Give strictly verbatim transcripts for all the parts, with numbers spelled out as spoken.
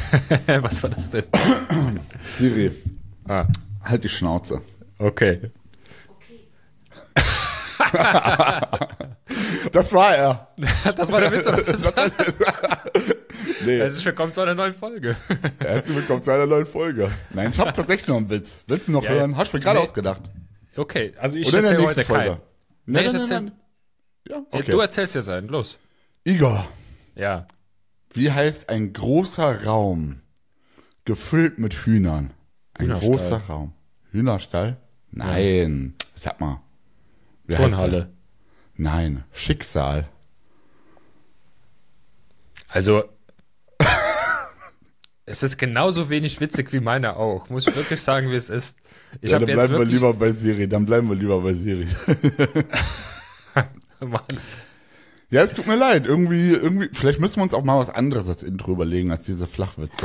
Was war das denn? Siri, Ah, halt die Schnauze. okay. Das war er. Das war der Witz. Oder was? Nee, Herzlich willkommen zu einer neuen Folge. herzlich willkommen zu einer neuen Folge. Nein, ich habe tatsächlich noch einen Witz. Willst du noch Ja, hören? Hast du mir gerade nee. ausgedacht. Okay, also ich Oder in der erzähle nächsten heute Folge. keinen. Nein, Nee, ich nein, erzähl- nein, nein. Ja, Ja, okay. du erzählst ja sein, los. Igor, Ja. wie heißt ein großer Raum gefüllt mit Hühnern? Ein Hühnerstall. großer Raum. Hühnerstall? Nein. Sag mal. Wie heißt Turnhalle. der? Nein. Schicksal. Also, es ist genauso wenig witzig wie meine auch. Muss ich wirklich sagen, wie es ist. Ich Ja, habe dann jetzt bleiben wir wirklich... lieber bei Siri. Dann bleiben wir lieber bei Siri. Mann. Ja, es tut mir leid. Irgendwie, irgendwie, vielleicht müssen wir uns auch mal was anderes als Intro überlegen, als diese Flachwitze.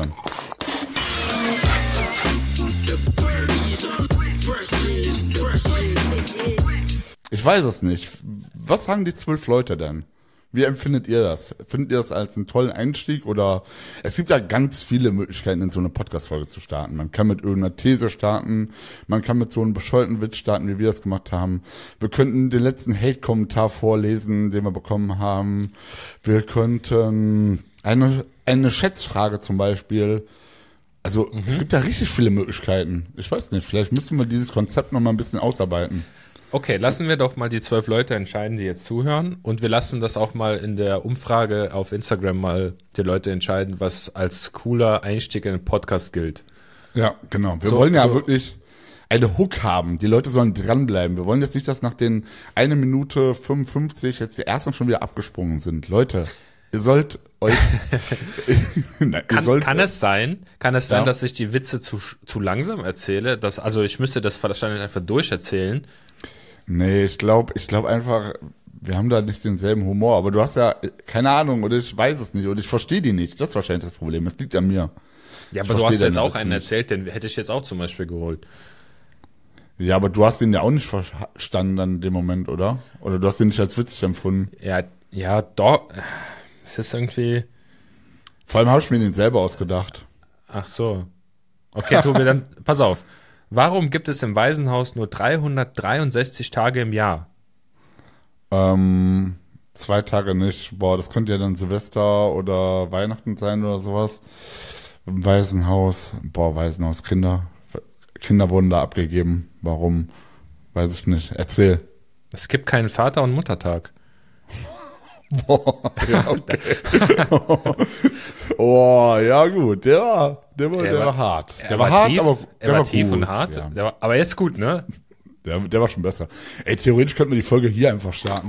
Ich weiß es nicht. Was sagen die zwölf Leute denn? Wie empfindet ihr das? Findet ihr das als einen tollen Einstieg oder es gibt ja ganz viele Möglichkeiten, in so eine Podcast-Folge zu starten. Man kann mit irgendeiner These starten, man kann mit so einem bescheuerten Witz starten, wie wir das gemacht haben. Wir könnten den letzten Hate-Kommentar vorlesen, den wir bekommen haben. Wir könnten eine, eine Schätzfrage zum Beispiel. Also es gibt ja richtig viele Möglichkeiten. Ich weiß nicht, vielleicht müssen wir dieses Konzept noch mal ein bisschen ausarbeiten. Okay, lassen wir doch mal die zwölf Leute entscheiden, die jetzt zuhören. Und wir lassen das auch mal in der Umfrage auf Instagram mal die Leute entscheiden, was als cooler Einstieg in den Podcast gilt. Ja, genau. Wir So- wollen ja so- wirklich eine Hook haben. Die Leute sollen dranbleiben. Wir wollen jetzt nicht, dass nach den eine Minute fünfundfünfzig jetzt die ersten schon wieder abgesprungen sind. Leute, ihr sollt euch... Nein, ihr Kann, sollt, kann es sein, kann es sein, Ja. dass ich die Witze zu, zu langsam erzähle? Dass, also ich müsste das wahrscheinlich einfach durcherzählen. Nee, ich glaube ich glaub einfach, wir haben da nicht denselben Humor. Aber du hast ja, keine Ahnung, oder ich weiß es nicht. Oder ich verstehe die nicht. Das ist wahrscheinlich das Problem. Es liegt an mir. Ja, Ich aber du verstehe hast jetzt deine auch Witze einen nicht. erzählt, den hätte ich jetzt auch zum Beispiel geholt. Ja, aber du hast ihn ja auch nicht verstanden dann in dem Moment, oder? Oder du hast ihn nicht als witzig empfunden. Ja, ja, doch. Es ist irgendwie. Vor allem habe ich mir den selber ausgedacht. Ach so. Okay, Tobi, dann pass auf. Warum gibt es im Waisenhaus nur dreihundertdreiundsechzig Tage im Jahr? Ähm, zwei Tage nicht. Boah, das könnte ja dann Silvester oder Weihnachten sein oder sowas. Im Waisenhaus. Boah, Waisenhaus, Kinder. Kinder wurden da abgegeben. Warum? Weiß ich nicht. Erzähl. Es gibt keinen Vater- und Muttertag. Boah, ja, okay. Oh, ja gut. Der war, der war, Der der war- war hart. Er Der war hart, tief, aber er der war war tief gut. und hart. Ja. Der war, aber er ist gut, ne? Der, der war schon besser. Ey, theoretisch könnten wir die Folge hier einfach starten.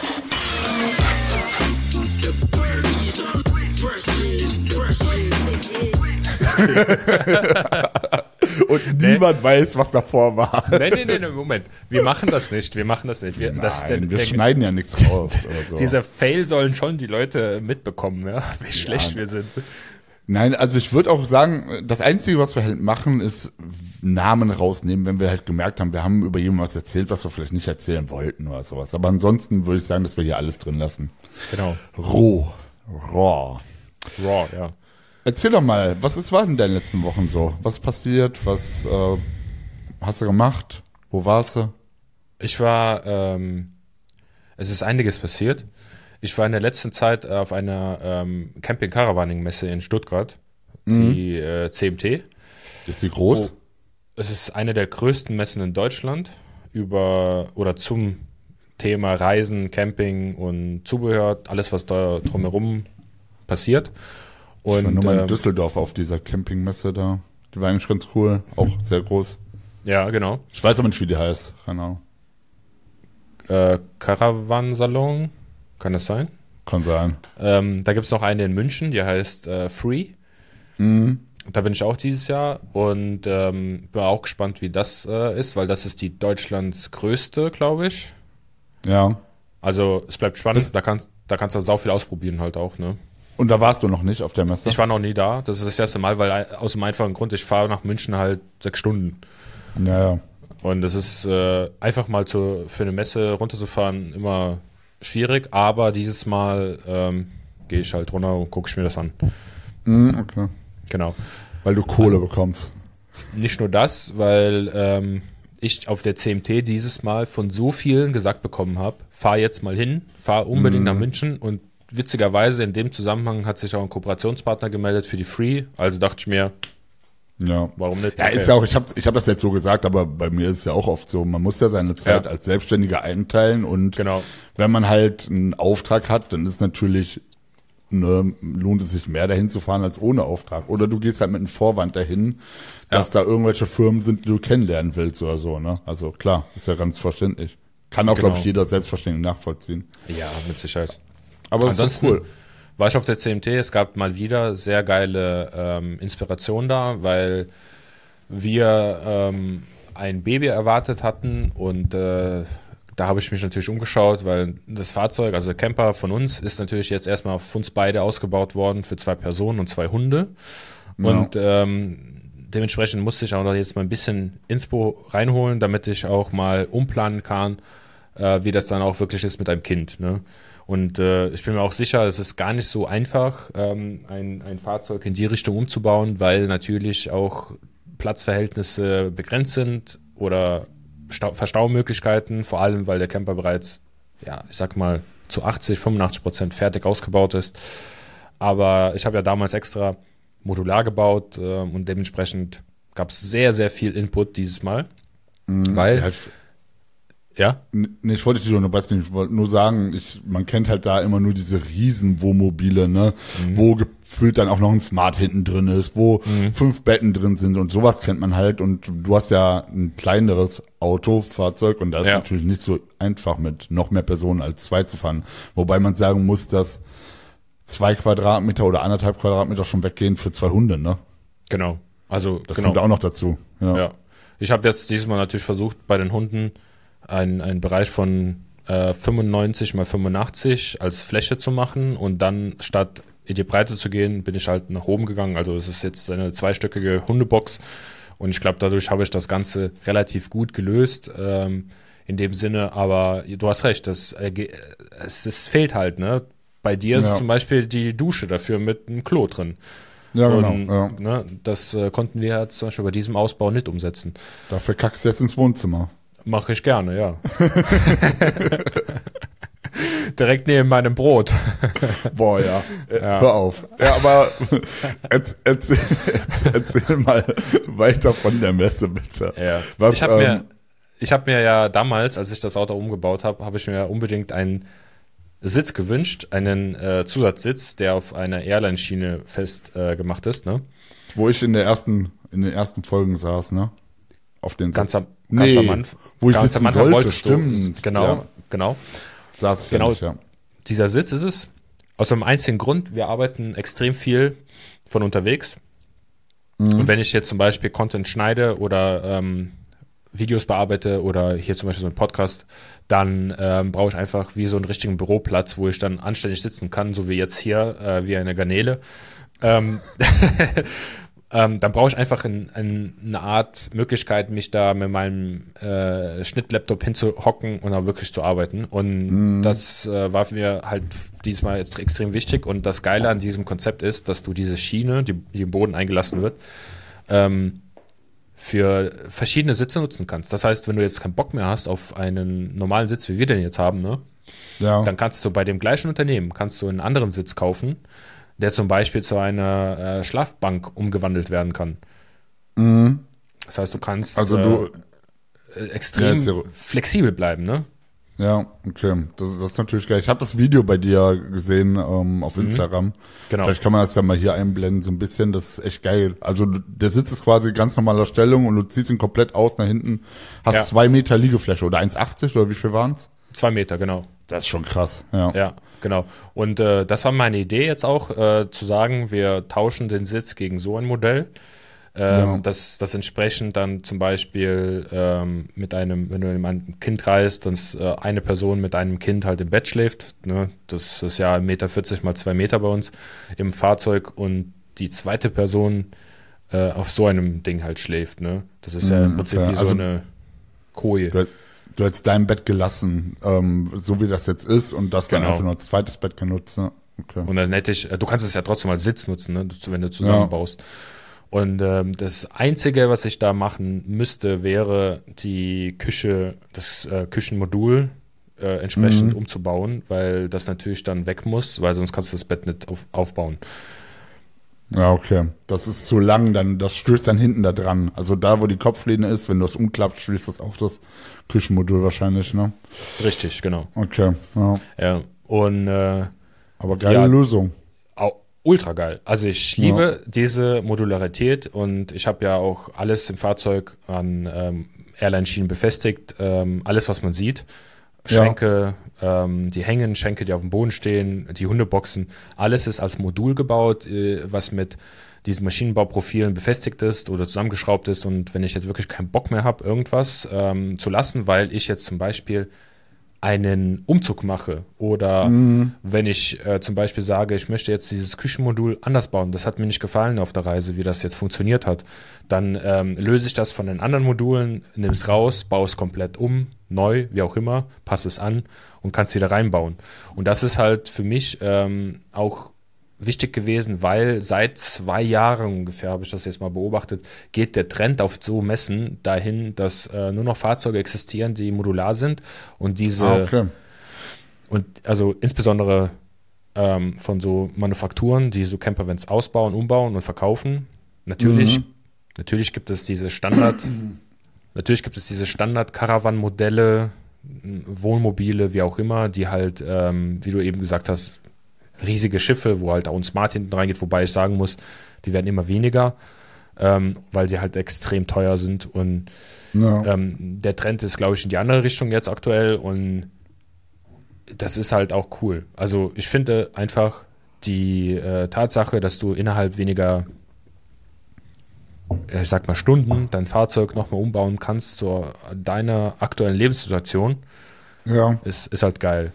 Und niemand weiß, was davor war. Nein, nein, nein, Moment. Wir machen das nicht. Wir machen das nicht. Wir, das, der, Nein, wir der, schneiden ja nichts raus. Oder so. Dieser Fail sollen schon die Leute mitbekommen, ja, wie schlecht wir sind. Nein, also ich würde auch sagen, das Einzige, was wir halt machen, ist Namen rausnehmen, wenn wir halt gemerkt haben, wir haben über jemanden was erzählt, was wir vielleicht nicht erzählen wollten oder sowas. Aber ansonsten würde ich sagen, dass wir hier alles drin lassen. Genau. Roh. Raw. Raw, ja. Erzähl doch mal, was ist, war in deinen letzten Wochen so? Was ist passiert? Was äh, hast du gemacht? Wo warst du? Ich war, ähm, es ist einiges passiert. Ich war in der letzten Zeit auf einer ähm, Camping-Caravaning-Messe in Stuttgart, die äh, C M T. Ist sie groß? Oh. Es ist eine der größten Messen in Deutschland über oder zum Thema Reisen, Camping und Zubehör, alles was da drumherum passiert. Ich war Und nur mal in ähm, Düsseldorf auf dieser Campingmesse da. Die war eigentlich ganz cool. Auch sehr groß. ja, genau. Ich weiß aber nicht, wie die heißt. Keine Ahnung. Äh, Caravansalon, kann das sein? Kann sein. Ähm, da gibt es noch eine in München, die heißt äh, Free. Mhm. Da bin ich auch dieses Jahr und ähm, bin auch gespannt, wie das äh, ist, weil das ist die Deutschlands größte, glaube ich. Ja. Also es bleibt spannend, da kannst, da kannst du sau viel ausprobieren halt auch, ne? Und da warst du noch nicht auf der Messe? Ich war noch nie da, das ist das erste Mal, weil äh, aus dem einfachen Grund, ich fahre nach München halt sechs Stunden. Ja, ja. Und das ist äh, einfach mal zu, für eine Messe runterzufahren immer schwierig, aber dieses Mal ähm, gehe ich halt runter und gucke ich mir das an. Mhm, okay. Genau. Weil du Kohle bekommst. Nicht nur das, weil ähm, ich auf der C M T dieses Mal von so vielen gesagt bekommen habe, fahr jetzt mal hin, fahr unbedingt Mhm. nach München und witzigerweise in dem Zusammenhang hat sich auch ein Kooperationspartner gemeldet für die Free, also dachte ich mir, Ja. warum nicht? Ja, Okay. ist ja auch, ich habe ich hab das jetzt so gesagt, aber bei mir ist es ja auch oft so, man muss ja seine Zeit Ja. als Selbstständiger einteilen und Genau. wenn man halt einen Auftrag hat, dann ist natürlich, ne, lohnt es sich mehr dahin zu fahren als ohne Auftrag. Oder du gehst halt mit einem Vorwand dahin, dass da irgendwelche Firmen sind, die du kennenlernen willst oder so, ne? Also klar, ist ja ganz verständlich. Kann auch, Genau. glaube ich, jeder selbstverständlich nachvollziehen. Ja, mit Sicherheit. Aber es ist Ansonsten doch cool. war ich auf der C M T, es gab mal wieder sehr geile ähm, Inspiration da, weil wir ähm, ein Baby erwartet hatten und äh, da habe ich mich natürlich umgeschaut, weil das Fahrzeug, also der Camper von uns, ist natürlich jetzt erstmal auf uns beide ausgebaut worden für zwei Personen und zwei Hunde. Ja. Und ähm, dementsprechend musste ich auch noch jetzt mal ein bisschen Inspo reinholen, damit ich auch mal umplanen kann, äh, wie das dann auch wirklich ist mit einem Kind. Ne? Und äh, ich bin mir auch sicher, es ist gar nicht so einfach, ähm, ein, ein Fahrzeug in die Richtung umzubauen, weil natürlich auch Platzverhältnisse begrenzt sind oder Stau- Verstaumöglichkeiten, vor allem weil der Camper bereits, ja, ich sag mal, zu achtzig, fünfundachtzig Prozent fertig ausgebaut ist. Aber ich habe ja damals extra modular gebaut äh, und dementsprechend gab es sehr, sehr viel Input dieses Mal. Weil, Ja, ich, ja, Nee, ich wollte dich nur, weiß nicht, ich wollte nur sagen, ich, man kennt halt da immer nur diese riesen Wohnmobile, ne, Mhm. wo gefühlt dann auch noch ein Smart hinten drin ist, wo fünf Betten drin sind und sowas kennt man halt und du hast ja ein kleineres Auto, Fahrzeug und da ist Ja. natürlich nicht so einfach mit noch mehr Personen als zwei zu fahren, wobei man sagen muss, dass zwei Quadratmeter oder anderthalb Quadratmeter schon weggehen für zwei Hunde, ne, genau. Also, das genau. kommt auch noch dazu, ja. Ja. Ich habe jetzt dieses Mal natürlich versucht, bei den Hunden einen, einen Bereich von äh, fünfundneunzig mal fünfundachtzig als Fläche zu machen und dann statt in die Breite zu gehen, bin ich halt nach oben gegangen. Also es ist jetzt eine zweistöckige Hundebox und ich glaube, dadurch habe ich das Ganze relativ gut gelöst ähm, in dem Sinne, aber du hast recht, das, äh, ge- es, es fehlt halt, ne? Bei dir ist Ja. zum Beispiel die Dusche dafür mit einem Klo drin. Ja, genau, Und, ja. ne, das äh, konnten wir jetzt zum Beispiel bei diesem Ausbau nicht umsetzen. Dafür kackst du jetzt ins Wohnzimmer. Mache ich gerne, ja. Direkt neben meinem Brot. Boah, ja. Äh, Ja. Hör auf. Ja, aber erz, erzähl, erzähl mal weiter von der Messe, bitte. Ja. Was, ich habe ähm, mir, ich habe mir ja damals, als ich das Auto umgebaut habe, habe ich mir unbedingt einen Sitz gewünscht, einen äh, Zusatzsitz, der auf einer Airline-Schiene fest äh, gemacht ist, ne? Wo ich in der ersten, in den ersten Folgen saß, ne? Auf den Ganz am, Nee, ganz am Anfang. wo ich ganz sitzen am Anfang sollte, wolltest du- stimmt. Genau, Ja. genau. saß ich genau. ja nicht, ja. Dieser Sitz ist es. Aus einem einzigen Grund, wir arbeiten extrem viel von unterwegs. Und wenn ich jetzt zum Beispiel Content schneide oder ähm, Videos bearbeite oder hier zum Beispiel so einen Podcast, dann ähm, brauche ich einfach wie so einen richtigen Büroplatz, wo ich dann anständig sitzen kann, so wie jetzt hier, äh, wie eine Garnele. Ähm, ähm, dann brauche ich einfach ein, ein, eine Art Möglichkeit, mich da mit meinem äh, Schnittlaptop hinzuhocken und auch wirklich zu arbeiten. Und das äh, war mir halt dieses Mal jetzt extrem wichtig. Und das Geile an diesem Konzept ist, dass du diese Schiene, die, die im Boden eingelassen wird, ähm, für verschiedene Sitze nutzen kannst. Das heißt, wenn du jetzt keinen Bock mehr hast auf einen normalen Sitz, wie wir den jetzt haben, ne, Ja. dann kannst du bei dem gleichen Unternehmen kannst du einen anderen Sitz kaufen, der zum Beispiel zu einer äh, Schlafbank umgewandelt werden kann. Das heißt, du kannst Also du, äh, extrem Ja, erzähl. flexibel bleiben, ne? ja, okay. Das, das ist natürlich geil. Ich habe das Video bei dir gesehen ähm, auf Instagram. Genau. Vielleicht kann man das ja mal hier einblenden, so ein bisschen. Das ist echt geil. Also du- der Sitz ist quasi ganz normaler Stellung und du ziehst ihn komplett aus nach hinten. Hast Ja. zwei Meter Liegefläche oder eins achtzig oder wie viel waren's? Zwei Meter, genau. Das ist schon krass. Ja. Ja, genau. Und äh, das war meine Idee jetzt auch, äh, zu sagen, wir tauschen den Sitz gegen so ein Modell. Ähm, Ja. das, das entsprechend dann zum Beispiel ähm, mit einem, wenn du mit einem Kind reist, dass äh, eine Person mit einem Kind halt im Bett schläft. Ne? Das ist ja eins Meter vierzig mal zwei Meter bei uns im Fahrzeug und die zweite Person äh, auf so einem Ding halt schläft. Ne? Das ist ja im Mhm, Prinzip okay. wie so Also- eine Koje. Du, du hättest dein Bett gelassen, ähm, so wie das jetzt ist und das dann Genau. einfach nur als zweites Bett genutzt. Ne? Okay. Und dann hätte ich, du kannst es ja trotzdem als Sitz nutzen, ne, wenn du zusammenbaust. Ja. Und ähm, das Einzige, was ich da machen müsste, wäre die Küche, das äh, Küchenmodul äh, entsprechend mhm. umzubauen, weil das natürlich dann weg muss, weil sonst kannst du das Bett nicht auf, aufbauen. Ja, okay. Das ist zu lang, dann das stößt dann hinten da dran. Also da, wo die Kopflehne ist, wenn du das umklappst, stößt das auf das Küchenmodul wahrscheinlich, ne? Richtig, genau. Okay, ja. Ja, und äh, aber geile ja, Lösung. Auch ultra geil. Also ich liebe ja. diese Modularität und ich habe ja auch alles im Fahrzeug an ähm, Airline-Schienen befestigt, ähm, alles, was man sieht. Schränke, ja. ähm, die hängen, Schränke, die auf dem Boden stehen, die Hundeboxen, alles ist als Modul gebaut, äh, was mit diesen Maschinenbauprofilen befestigt ist oder zusammengeschraubt ist. Und wenn ich jetzt wirklich keinen Bock mehr habe, irgendwas ähm, zu lassen, weil ich jetzt zum Beispiel einen Umzug mache oder mhm. wenn ich äh, zum Beispiel sage, ich möchte jetzt dieses Küchenmodul anders bauen, das hat mir nicht gefallen auf der Reise, wie das jetzt funktioniert hat, dann ähm, löse ich das von den anderen Modulen, nehme es raus, baue es komplett um, neu, wie auch immer, passe es an und kann es wieder reinbauen. Und das ist halt für mich ähm, auch wichtig gewesen, weil seit zwei Jahren ungefähr, habe ich das jetzt mal beobachtet, geht der Trend auf so Messen dahin, dass äh, nur noch Fahrzeuge existieren, die modular sind und diese ah, okay. und also insbesondere ähm, von so Manufakturen, die so Campervans ausbauen, umbauen und verkaufen. Natürlich, mhm. natürlich gibt es diese Standard, natürlich gibt es diese Standard-Caravan-Modelle, Wohnmobile, wie auch immer, die halt, ähm, wie du eben gesagt hast, riesige Schiffe, wo halt auch ein Smart hinten reingeht, wobei ich sagen muss, die werden immer weniger, ähm, weil sie halt extrem teuer sind und ja. ähm, der Trend ist, glaube ich, in die andere Richtung jetzt aktuell und das ist halt auch cool. Also ich finde einfach die äh, Tatsache, dass du innerhalb weniger, ich sag mal Stunden, dein Fahrzeug nochmal umbauen kannst zu deiner aktuellen Lebenssituation, ja. ist, ist halt geil.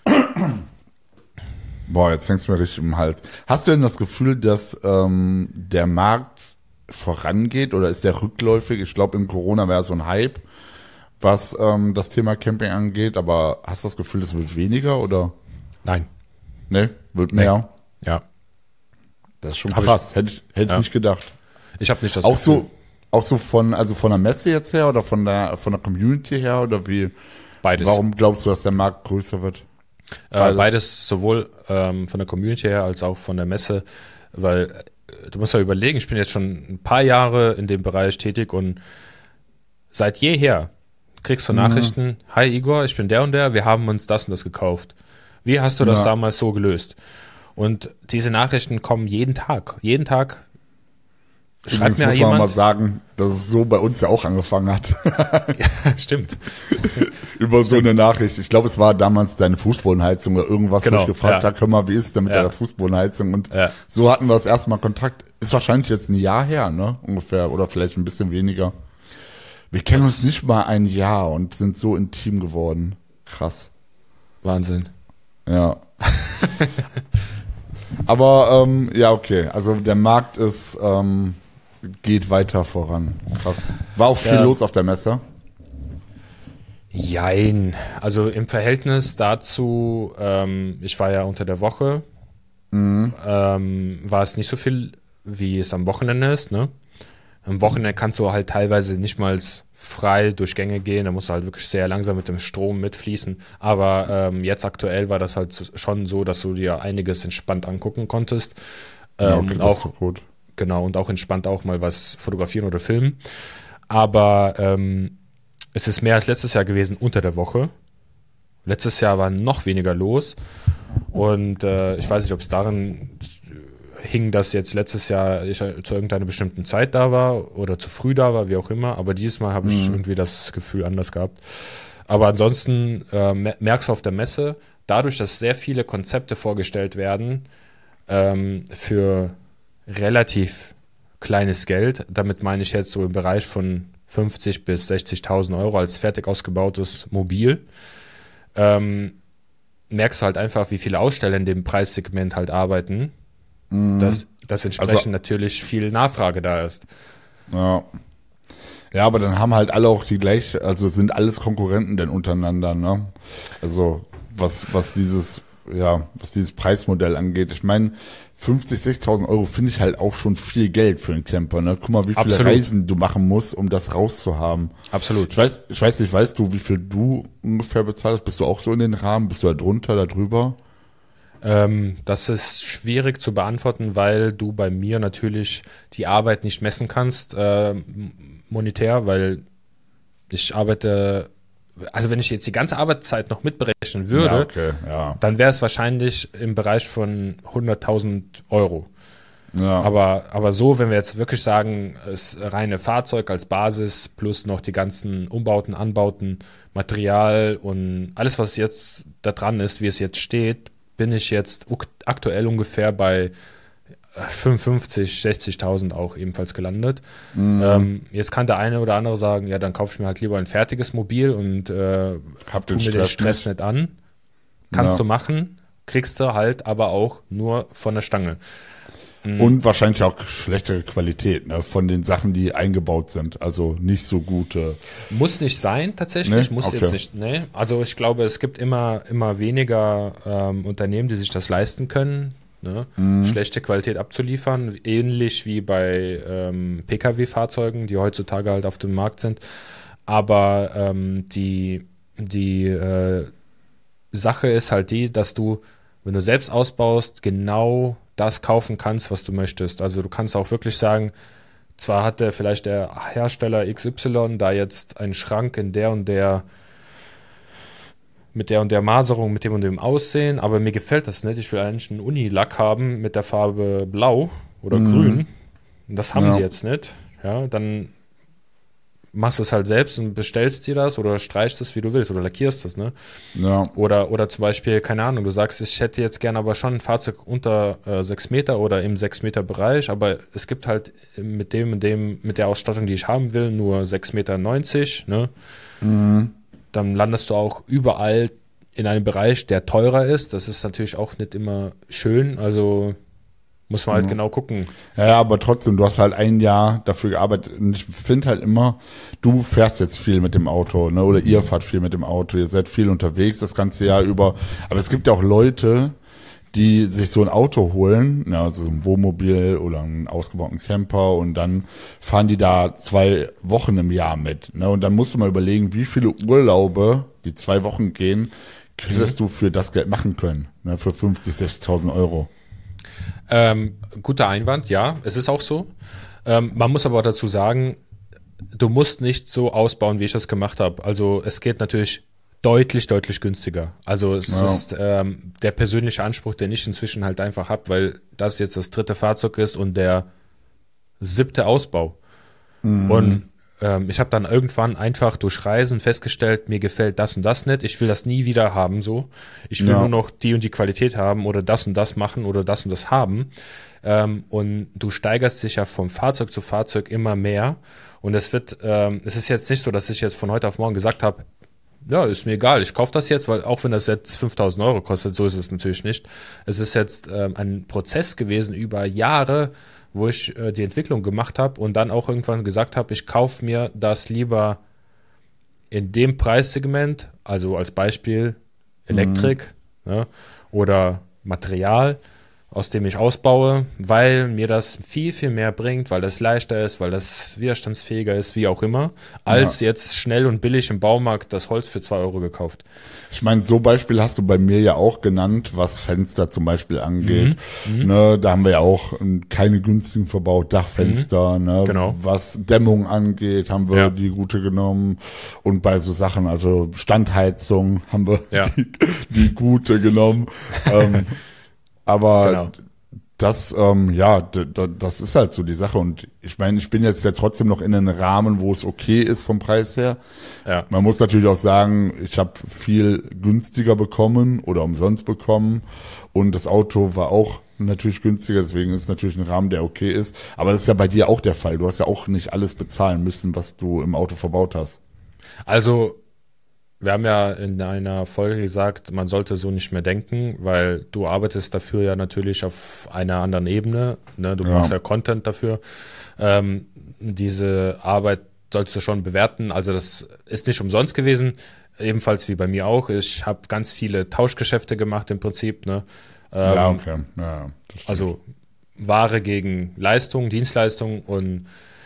Boah, jetzt hängt's mir richtig im Hals. Hast du denn das Gefühl, dass ähm, der Markt vorangeht oder ist der rückläufig? Ich glaube, im Corona wäre so ein Hype, was ähm, das Thema Camping angeht, aber hast du das Gefühl, es wird weniger oder? Nein. Nee, wird mehr? Nee. Ja. Das ist schon Hab krass, ich, hätte ich, hätte ja. ich nicht gedacht. Ich habe nicht das auch Gefühl. so Auch so von, also von der Messe jetzt her oder von der, von der Community her oder wie? Beides. Warum glaubst du, dass der Markt größer wird? Beides, äh, beides sowohl ähm, von der Community her als auch von der Messe, weil äh, du musst ja überlegen, ich bin jetzt schon ein paar Jahre in dem Bereich tätig und seit jeher kriegst du Nachrichten, mhm. Hi Igor, ich bin der und der, wir haben uns das und das gekauft. Wie hast du das ja. damals so gelöst? Und diese Nachrichten kommen jeden Tag, jeden Tag. Schreibt mir muss jemand. man mal sagen, dass es so bei uns ja auch angefangen hat. Ja, stimmt. Über so eine Nachricht. Ich glaube, es war damals deine Fußbodenheizung oder irgendwas, genau, wo ich gefragt ja. habe, hör mal, wie ist es denn mit ja. deiner Fußbodenheizung? Und ja. so hatten wir das erste Mal Kontakt. Ist wahrscheinlich jetzt ein Jahr her, ne? Ungefähr. Oder vielleicht ein bisschen weniger. Wir kennen das uns nicht mal ein Jahr und sind so intim geworden. Krass. Wahnsinn. Ja. Aber, ähm, ja, okay. Also der Markt ist, ähm, geht weiter voran. Krass. War auch viel ja. los auf der Messe? Jein. Also im Verhältnis dazu, ähm, ich war ja unter der Woche, mhm. ähm, war es nicht so viel, wie es am Wochenende ist, ne? Am Wochenende kannst du halt teilweise nicht mal frei durch Gänge gehen, da musst du halt wirklich sehr langsam mit dem Strom mitfließen. Aber ähm, jetzt aktuell war das halt schon so, dass du dir einiges entspannt angucken konntest. Ähm, ja, okay, und auch auch gut. Genau, und auch entspannt auch mal was fotografieren oder filmen. Aber ähm, es ist mehr als letztes Jahr gewesen unter der Woche. Letztes Jahr war noch weniger los. Und äh, ich weiß nicht, ob es daran hing, dass jetzt letztes Jahr ich zu irgendeiner bestimmten Zeit da war oder zu früh da war, wie auch immer. Aber dieses Mal habe ich mhm. irgendwie das Gefühl anders gehabt. Aber ansonsten äh, merkst du auf der Messe, dadurch, dass sehr viele Konzepte vorgestellt werden, ähm, für relativ kleines Geld, damit meine ich jetzt so im Bereich von fünfzig bis sechzigtausend Euro als fertig ausgebautes Mobil, ähm, merkst du halt einfach, wie viele Aussteller in dem Preissegment halt arbeiten, mhm. dass, dass entsprechend also, natürlich viel Nachfrage da ist. Ja. Ja, aber dann haben halt alle auch die gleiche, also sind alles Konkurrenten denn untereinander, ne? Also was, was dieses ja, was dieses Preismodell angeht. Ich meine, fünfzig, sechzigtausend Euro finde ich halt auch schon viel Geld für einen Camper, ne? Guck mal, wie viele Absolut. Reisen du machen musst, um das rauszuhaben. Absolut. Ich weiß, ich weiß nicht, weißt du, wie viel du ungefähr bezahlst? Bist du auch so in den Rahmen? Bist du da drunter, da drüber? Ähm, das ist schwierig zu beantworten, weil du bei mir natürlich die Arbeit nicht messen kannst, äh, monetär, weil ich arbeite, also wenn ich jetzt die ganze Arbeitszeit noch mitberechnen würde, Ja, okay, ja. dann wäre es wahrscheinlich im Bereich von hunderttausend Euro. Ja. Aber, aber so, wenn wir jetzt wirklich sagen, es reine Fahrzeug als Basis plus noch die ganzen Umbauten, Anbauten, Material und alles, was jetzt da dran ist, wie es jetzt steht, bin ich jetzt aktuell ungefähr bei fünfundfünfzig, sechzigtausend auch ebenfalls gelandet. Mhm. Ähm, jetzt kann der eine oder andere sagen, ja, dann kaufe ich mir halt lieber ein fertiges Mobil und äh, Hab tu den mir den Stress Stress nicht. nicht an. Kannst Ja. du machen, kriegst du halt aber auch nur von der Stange. Und wahrscheinlich auch schlechtere Qualität, ne, von den Sachen, die eingebaut sind. Also nicht so gute. Muss nicht sein, tatsächlich. Nee? Muss Okay. jetzt nicht. Nee. Also ich glaube, es gibt immer, immer weniger ähm, Unternehmen, die sich das leisten können, ne? Mhm. Schlechte Qualität abzuliefern. Ähnlich wie bei ähm, Pkw-Fahrzeugen, die heutzutage halt auf dem Markt sind. Aber ähm, die, die äh, Sache ist halt die, dass du, wenn du selbst ausbaust, genau das kaufen kannst, was du möchtest. Also du kannst auch wirklich sagen, zwar hat der vielleicht der Hersteller X Y da jetzt einen Schrank in der und der mit der und der Maserung, mit dem und dem Aussehen, aber mir gefällt das nicht. Ich will eigentlich einen Unilack haben mit der Farbe Blau oder Mhm. Grün. Und das haben Ja. die jetzt nicht. Ja, dann machst du es halt selbst und bestellst dir das oder streichst es, wie du willst, oder lackierst es, ne? Ja. Oder, oder zum Beispiel, keine Ahnung, du sagst, ich hätte jetzt gerne aber schon ein Fahrzeug unter äh, sechs Meter oder im sechs Meter Bereich, aber es gibt halt mit dem und dem, mit der Ausstattung, die ich haben will, nur sechs Meter neunzig, ne? Mhm. Dann landest du auch überall in einem Bereich, der teurer ist. Das ist natürlich auch nicht immer schön, also muss man halt Mhm. genau gucken. Ja, ja, aber trotzdem, du hast halt ein Jahr dafür gearbeitet. Und ich finde halt immer, du fährst jetzt viel mit dem Auto, ne? Oder ihr fahrt viel mit dem Auto, ihr seid viel unterwegs das ganze Jahr über. Aber es gibt ja auch Leute, die sich so ein Auto holen, ne, also so ein Wohnmobil oder einen ausgebauten Camper, und dann fahren die da zwei Wochen im Jahr mit. Ne? Und dann musst du mal überlegen, wie viele Urlaube, die zwei Wochen gehen, hättest du für das Geld machen können, ne? Für fünfzig, sechzigtausend Euro. Ähm, guter Einwand, ja, es ist auch so. Ähm, man muss aber auch dazu sagen, du musst nicht so ausbauen, wie ich das gemacht habe. Also es geht natürlich deutlich, deutlich günstiger. Also es Ja. ist ähm, der persönliche Anspruch, den ich inzwischen halt einfach habe, weil das jetzt das dritte Fahrzeug ist und der siebte Ausbau. Mhm. Und ähm, ich habe dann irgendwann einfach durch Reisen festgestellt, mir gefällt das und das nicht. Ich will das nie wieder haben so. Ich will Ja. nur noch die und die Qualität haben oder das und das machen oder das und das haben. Ähm, und du steigerst dich ja vom Fahrzeug zu Fahrzeug immer mehr. Und es wird, ähm, es ist jetzt nicht so, dass ich jetzt von heute auf morgen gesagt habe, ja, ist mir egal, ich kaufe das jetzt, weil auch wenn das jetzt fünftausend Euro kostet, so ist es natürlich nicht. Es ist jetzt ähm, ein Prozess gewesen über Jahre, wo ich äh, die Entwicklung gemacht habe und dann auch irgendwann gesagt habe, ich kaufe mir das lieber in dem Preissegment, also als Beispiel Elektrik, ne, oder Material, aus dem ich ausbaue, weil mir das viel, viel mehr bringt, weil das leichter ist, weil das widerstandsfähiger ist, wie auch immer, als Ja. jetzt schnell und billig im Baumarkt das Holz für zwei Euro gekauft. Ich meine, so Beispiel hast du bei mir ja auch genannt, was Fenster zum Beispiel angeht. Mhm. Ne, da haben wir ja auch ähm, keine günstigen verbaut, Dachfenster. Ne, Genau. Was Dämmung angeht, haben wir Ja. die gute genommen. Und bei so Sachen, also Standheizung, haben wir Ja. die, die gute genommen. ähm, aber Genau. das, ähm, ja, d- d- das ist halt so die Sache. Und ich meine, ich bin jetzt ja trotzdem noch in einem Rahmen, wo es okay ist vom Preis her. Ja. Man muss natürlich auch sagen, ich habe viel günstiger bekommen oder umsonst bekommen. Und das Auto war auch natürlich günstiger, deswegen ist es natürlich ein Rahmen, der okay ist. Aber das ist ja bei dir auch der Fall. Du hast ja auch nicht alles bezahlen müssen, was du im Auto verbaut hast. Also, wir haben ja in einer Folge gesagt, man sollte so nicht mehr denken, weil du arbeitest dafür ja natürlich auf einer anderen Ebene. Ne? Du Ja. machst ja Content dafür. Ähm, diese Arbeit sollst du schon bewerten. Also das ist nicht umsonst gewesen, ebenfalls wie bei mir auch. Ich habe ganz viele Tauschgeschäfte gemacht im Prinzip. Ne? Ähm, ja, okay. Ja, das stimmt. Also Ware gegen Leistung, Dienstleistung und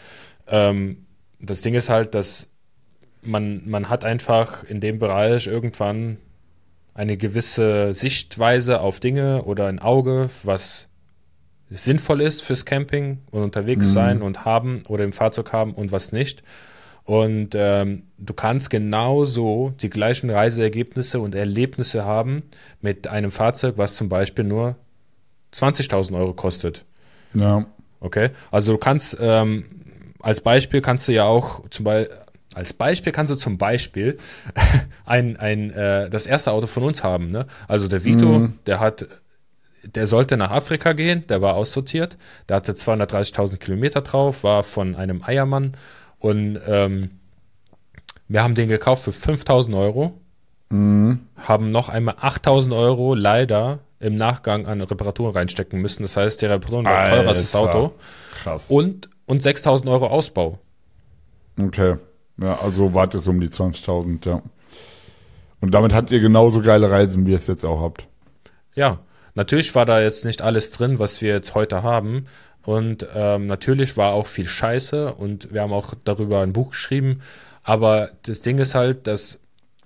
ähm, das Ding ist halt, dass man, man hat einfach in dem Bereich irgendwann eine gewisse Sichtweise auf Dinge oder ein Auge, was sinnvoll ist fürs Camping und unterwegs Mhm. sein und haben oder im Fahrzeug haben und was nicht. Und ähm, du kannst genauso die gleichen Reiseergebnisse und Erlebnisse haben mit einem Fahrzeug, was zum Beispiel nur zwanzigtausend Euro kostet. Ja. Okay? Also du kannst, ähm, als Beispiel kannst du ja auch zum Beispiel, als Beispiel kannst du zum Beispiel ein, ein, äh, das erste Auto von uns haben. Ne? Also der Vito, Mhm. der hat, der sollte nach Afrika gehen, der war aussortiert, der hatte zweihundertdreißigtausend Kilometer drauf, war von einem Eiermann und ähm, wir haben den gekauft für fünftausend Euro, Mhm. haben noch einmal achttausend Euro leider im Nachgang an Reparaturen reinstecken müssen. Das heißt, die Reparaturen waren teurer als das Alter. Auto Krass. und, und sechstausend Euro Ausbau. Okay. Ja, also wart es um die zwanzigtausend, ja. Und damit habt ihr genauso geile Reisen, wie ihr es jetzt auch habt. Ja, natürlich war da jetzt nicht alles drin, was wir jetzt heute haben. Und ähm, natürlich war auch viel Scheiße und wir haben auch darüber ein Buch geschrieben. Aber das Ding ist halt, dass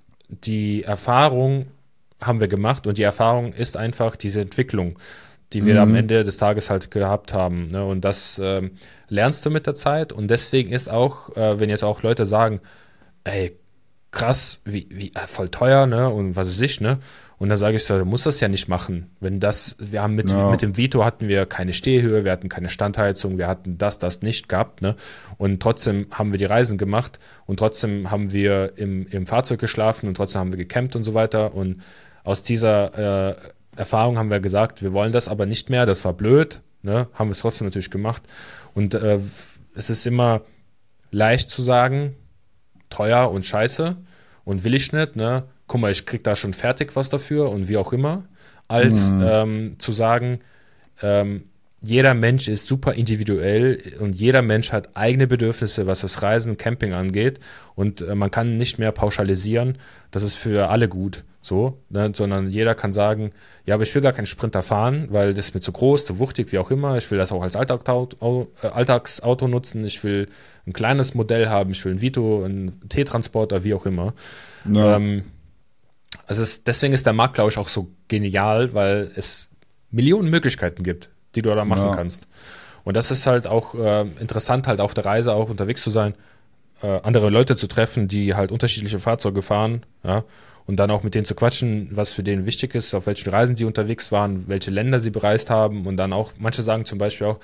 die Erfahrung haben wir gemacht und die Erfahrung ist einfach diese Entwicklung, die wir Mhm. am Ende des Tages halt gehabt haben. Ne? Und das ähm, lernst du mit der Zeit und deswegen ist auch, äh, wenn jetzt auch Leute sagen, ey, krass, wie, wie äh, voll teuer, ne? Und was weiß ich, ne? Und dann sage ich so, du musst das ja nicht machen. Wenn das, wir haben mit, Ja. mit dem Vito hatten wir keine Stehhöhe, wir hatten keine Standheizung, wir hatten das, das nicht gehabt, ne? Und trotzdem haben wir die Reisen gemacht und trotzdem haben wir im, im Fahrzeug geschlafen und trotzdem haben wir gecampt und so weiter. Und aus dieser äh, Erfahrung haben wir gesagt, wir wollen das aber nicht mehr, das war blöd, ne? Haben wir es trotzdem natürlich gemacht. Und äh, es ist immer leicht zu sagen, teuer und scheiße und will ich nicht, ne? Guck mal, ich krieg da schon fertig was dafür und wie auch immer, als Mhm. ähm, zu sagen, ähm, jeder Mensch ist super individuell und jeder Mensch hat eigene Bedürfnisse, was das Reisen, Camping angeht und äh, man kann nicht mehr pauschalisieren, das ist für alle gut, so, ne? Sondern jeder kann sagen, ja, aber ich will gar keinen Sprinter fahren, weil das ist mir zu groß, zu wuchtig, wie auch immer, ich will das auch als Alltagsauto, äh, Alltagsauto nutzen, ich will ein kleines Modell haben, ich will ein Vito, ein T-Transporter, wie auch immer. Ja. Ähm, also es, deswegen ist der Markt, glaube ich, auch so genial, weil es Millionen Möglichkeiten gibt, die du da machen Ja. kannst. Und das ist halt auch äh, interessant, halt auf der Reise auch unterwegs zu sein, äh, andere Leute zu treffen, die halt unterschiedliche Fahrzeuge fahren, ja, und dann auch mit denen zu quatschen, was für denen wichtig ist, auf welchen Reisen sie unterwegs waren, welche Länder sie bereist haben und dann auch, manche sagen zum Beispiel auch,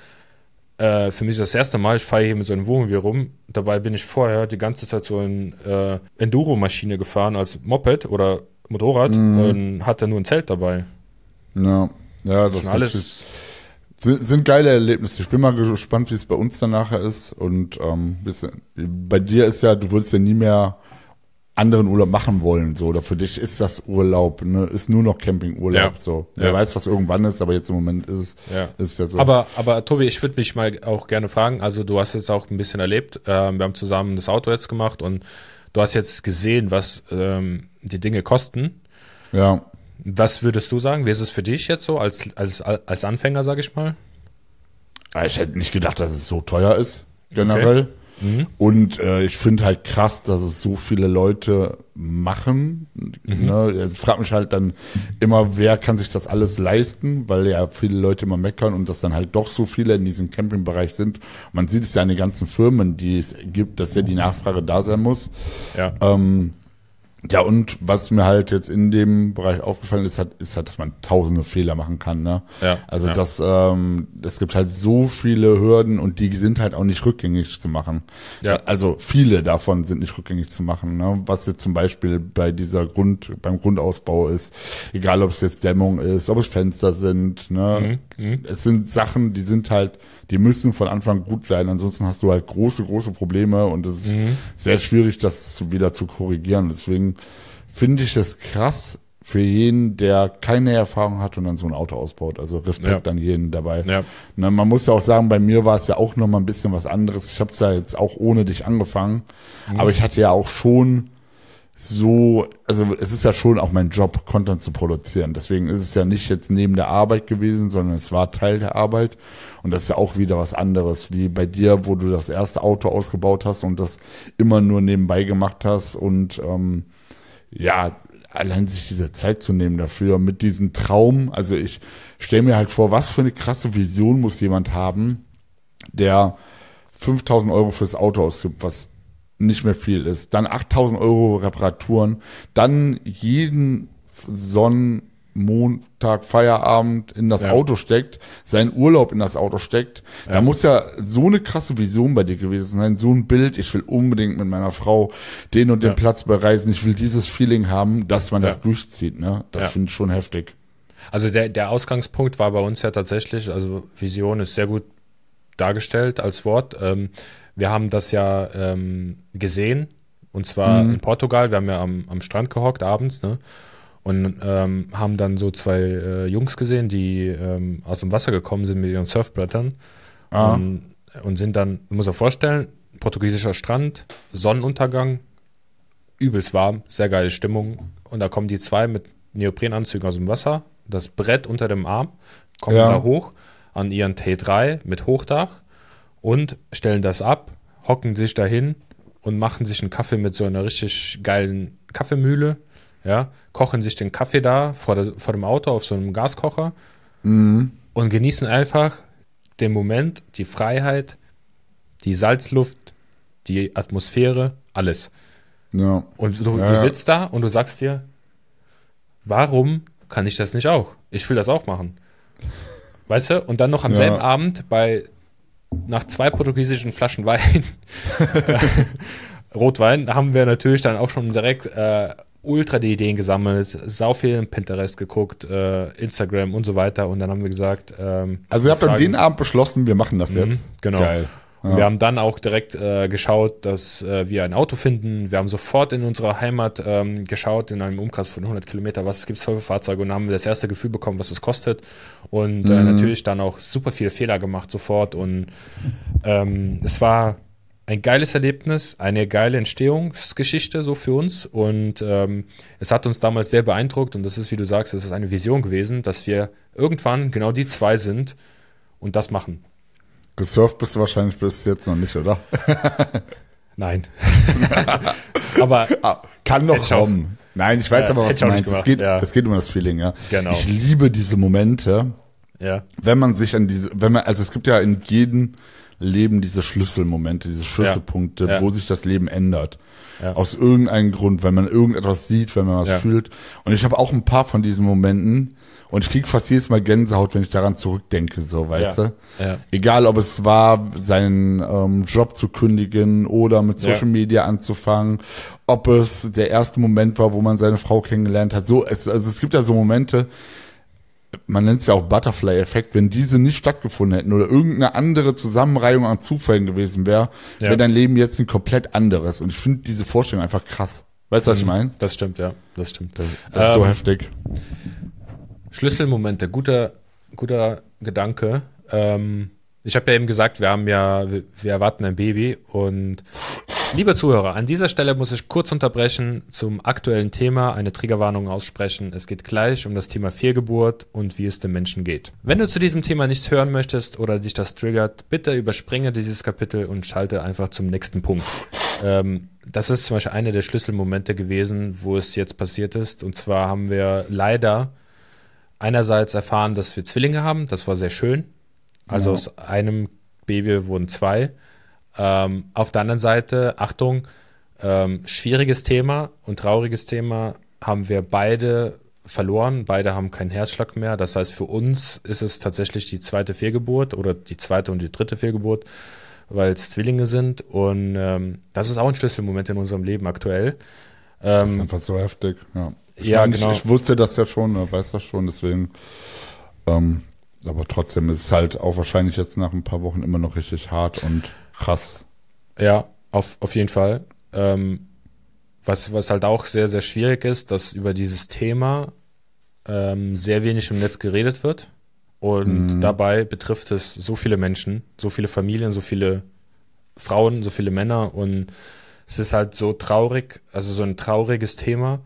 äh, für mich ist das erste Mal, ich fahre hier mit so einem Wohnmobil rum, dabei bin ich vorher die ganze Zeit so eine äh, Enduro-Maschine gefahren als Moped oder Motorrad und hatte nur ein Zelt dabei. Ja, ja, das Schon alles. sind, sind geile Erlebnisse. Ich bin mal gespannt, wie es bei uns dann nachher ist. Und ähm, bisschen, bei dir ist ja, du würdest ja nie mehr anderen Urlaub machen wollen, so. Oder für dich ist das Urlaub, ne, ist nur noch Campingurlaub, Ja. so. Wer Ja. weiß, was irgendwann ist, aber jetzt im Moment ist es, Ja. ist es ja so. Aber, aber Tobi, ich würde mich mal auch gerne fragen, also du hast jetzt auch ein bisschen erlebt, ähm, wir haben zusammen das Auto jetzt gemacht und du hast jetzt gesehen, was ähm, die Dinge kosten. ja. Was würdest du sagen? Wie ist es für dich jetzt so als, als, als Anfänger, sage ich mal? Ich hätte nicht gedacht, dass es so teuer ist, generell. Mhm. Und äh, ich finde halt krass, dass es so viele Leute machen. Mhm. Ne? Ich frage mich halt dann immer, wer kann sich das alles leisten, weil ja viele Leute immer meckern und dass dann halt doch so viele in diesem Campingbereich sind. Man sieht es ja an den ganzen Firmen, die es gibt, dass ja die Nachfrage da sein muss. Ja. Ähm, ja, und was mir halt jetzt in dem Bereich aufgefallen ist, hat, ist halt, dass man tausende Fehler machen kann, ne? Ja, Also ja. das, ähm, es gibt halt so viele Hürden und die sind halt auch nicht rückgängig zu machen. Ja. Also viele davon sind nicht rückgängig zu machen, ne? Was jetzt zum Beispiel bei dieser Grund, beim Grundausbau ist, egal ob es jetzt Dämmung ist, ob es Fenster sind, ne? Mhm. Es sind Sachen, die sind halt, die müssen von Anfang gut sein, ansonsten hast du halt große, große Probleme und es ist Mhm. sehr schwierig, das zu- wieder zu korrigieren. Deswegen finde ich es krass, für jeden, der keine Erfahrung hat und dann so ein Auto ausbaut. Also Respekt Ja. an jeden dabei. Ja. Ne, man muss ja auch sagen, bei mir war es ja auch noch mal ein bisschen was anderes. Ich habe es ja jetzt auch ohne dich angefangen, Mhm. aber ich hatte ja auch schon so, also es ist ja schon auch mein Job, Content zu produzieren. Deswegen ist es ja nicht jetzt neben der Arbeit gewesen, sondern es war Teil der Arbeit. Und das ist ja auch wieder was anderes, wie bei dir, wo du das erste Auto ausgebaut hast und das immer nur nebenbei gemacht hast. Und ähm, ja, allein sich diese Zeit zu nehmen dafür, mit diesem Traum. Also ich stelle mir halt vor, was für eine krasse Vision muss jemand haben, der fünftausend Euro fürs Auto ausgibt, was nicht mehr viel ist. Dann achttausend Euro Reparaturen. Dann jeden Sonnenmontag, Feierabend in das Ja. Auto steckt, seinen Urlaub in das Auto steckt. Ja. Da muss ja so eine krasse Vision bei dir gewesen sein. So ein Bild. Ich will unbedingt mit meiner Frau den und den Ja. Platz bereisen. Ich will dieses Feeling haben, dass man das Ja. durchzieht. Ne? Das Ja. finde ich schon heftig. Also der, der Ausgangspunkt war bei uns ja tatsächlich, also Vision ist sehr gut dargestellt als Wort. Ähm, wir haben das ja ähm, gesehen, und zwar Mhm. in Portugal. Wir haben ja am, am Strand gehockt abends, ne? Und ähm, haben dann so zwei äh, Jungs gesehen, die ähm, aus dem Wasser gekommen sind mit ihren Surfbrettern. Ah. Und, und sind dann, du musst dir vorstellen, portugiesischer Strand, Sonnenuntergang, übelst warm, sehr geile Stimmung. Und da kommen die zwei mit Neoprenanzügen aus dem Wasser, das Brett unter dem Arm, kommen Ja. da hoch an ihren T drei mit Hochdach und stellen das ab, hocken sich dahin und machen sich einen Kaffee mit so einer richtig geilen Kaffeemühle, ja, kochen sich den Kaffee da vor, der, vor dem Auto auf so einem Gaskocher Mhm. und genießen einfach den Moment, die Freiheit, die Salzluft, die Atmosphäre, alles. Ja. Und du, Ja, du ja. sitzt da und du sagst dir, warum kann ich das nicht auch? Ich will das auch machen. Weißt du? Und dann noch am Ja. selben Abend bei nach zwei portugiesischen Flaschen Wein, Rotwein, haben wir natürlich dann auch schon direkt äh, ultra die Ideen gesammelt, sau viel in Pinterest geguckt, äh, Instagram und so weiter. Und dann haben wir gesagt, ähm, Also ihr habt wir an fragen- den Abend beschlossen, wir machen das Mhm, jetzt. genau. Geil. Und Ja. wir haben dann auch direkt äh, geschaut, dass äh, wir ein Auto finden. Wir haben sofort in unserer Heimat ähm, geschaut, in einem Umkreis von hundert Kilometer, was gibt es für Fahrzeuge, und haben das erste Gefühl bekommen, was es kostet. Und äh, Mhm. natürlich dann auch super viele Fehler gemacht sofort. Und ähm, es war ein geiles Erlebnis, eine geile Entstehungsgeschichte so für uns. Und ähm, es hat uns damals sehr beeindruckt. Und das ist, wie du sagst, es ist eine Vision gewesen, dass wir irgendwann genau die zwei sind und das machen. Gesurft bist du wahrscheinlich bis jetzt noch nicht, oder? Nein. Aber Ah, kann noch Hätte ich auch- kommen. Nein, ich weiß Ja, aber, was hätte ich du auch nicht meinst. Es gemacht, geht, ja. es geht um das Feeling, ja. Genau. Ich liebe diese Momente, ja, wenn man sich an diese, wenn man, also es gibt ja in jedem Leben diese Schlüsselmomente, diese Schlüsselpunkte, Ja. wo sich das Leben ändert. Ja. Aus irgendeinem Grund, wenn man irgendetwas sieht, wenn man was Ja. fühlt. Und ich habe auch ein paar von diesen Momenten und ich krieg fast jedes Mal Gänsehaut, wenn ich daran zurückdenke, so, weißt Ja. du? Ja. Egal, ob es war, seinen ähm, Job zu kündigen oder mit Social Ja. Media anzufangen, ob es der erste Moment war, wo man seine Frau kennengelernt hat. So, es, also es gibt ja so Momente, man nennt es ja auch Butterfly-Effekt, wenn diese nicht stattgefunden hätten oder irgendeine andere Zusammenreihung an Zufällen gewesen wäre, Ja. wäre dein Leben jetzt ein komplett anderes. Und ich finde diese Vorstellung einfach krass. Weißt du, was ich meine? das stimmt, ja, das stimmt. Das, das ist so Ähm, heftig. Schlüsselmomente, guter, guter Gedanke. Ähm, ich habe ja eben gesagt, wir haben ja, wir, wir erwarten ein Baby. Und liebe Zuhörer, an dieser Stelle muss ich kurz unterbrechen, zum aktuellen Thema eine Triggerwarnung aussprechen. Es geht gleich um das Thema Fehlgeburt und wie es dem Menschen geht. Wenn du zu diesem Thema nichts hören möchtest oder dich das triggert, bitte überspringe dieses Kapitel und schalte einfach zum nächsten Punkt. Ähm, das ist zum Beispiel einer der Schlüsselmomente gewesen, wo es jetzt passiert ist. Und zwar haben wir leider einerseits erfahren, dass wir Zwillinge haben. Das war sehr schön. Also Ja. aus einem Baby wurden zwei. Ähm, auf der anderen Seite, Achtung, ähm, schwieriges Thema und trauriges Thema, haben wir beide verloren. Beide haben keinen Herzschlag mehr. Das heißt, für uns ist es tatsächlich die zweite Fehlgeburt oder die zweite und die dritte Fehlgeburt, weil es Zwillinge sind. Und ähm, das ist auch ein Schlüsselmoment in unserem Leben aktuell. Das ist Ähm, einfach so heftig, ja. Ich ja, mein, genau. Ich, ich wusste das ja schon, ne, weiß das schon, deswegen. Ähm, aber trotzdem ist es halt auch wahrscheinlich jetzt nach ein paar Wochen immer noch richtig hart und krass. Ja, auf, auf jeden Fall. Ähm, Was, was halt auch sehr, sehr schwierig ist, dass über dieses Thema ähm, sehr wenig im Netz geredet wird. Und mhm. dabei betrifft es so viele Menschen, so viele Familien, so viele Frauen, so viele Männer. Und es ist halt so traurig, also so ein trauriges Thema.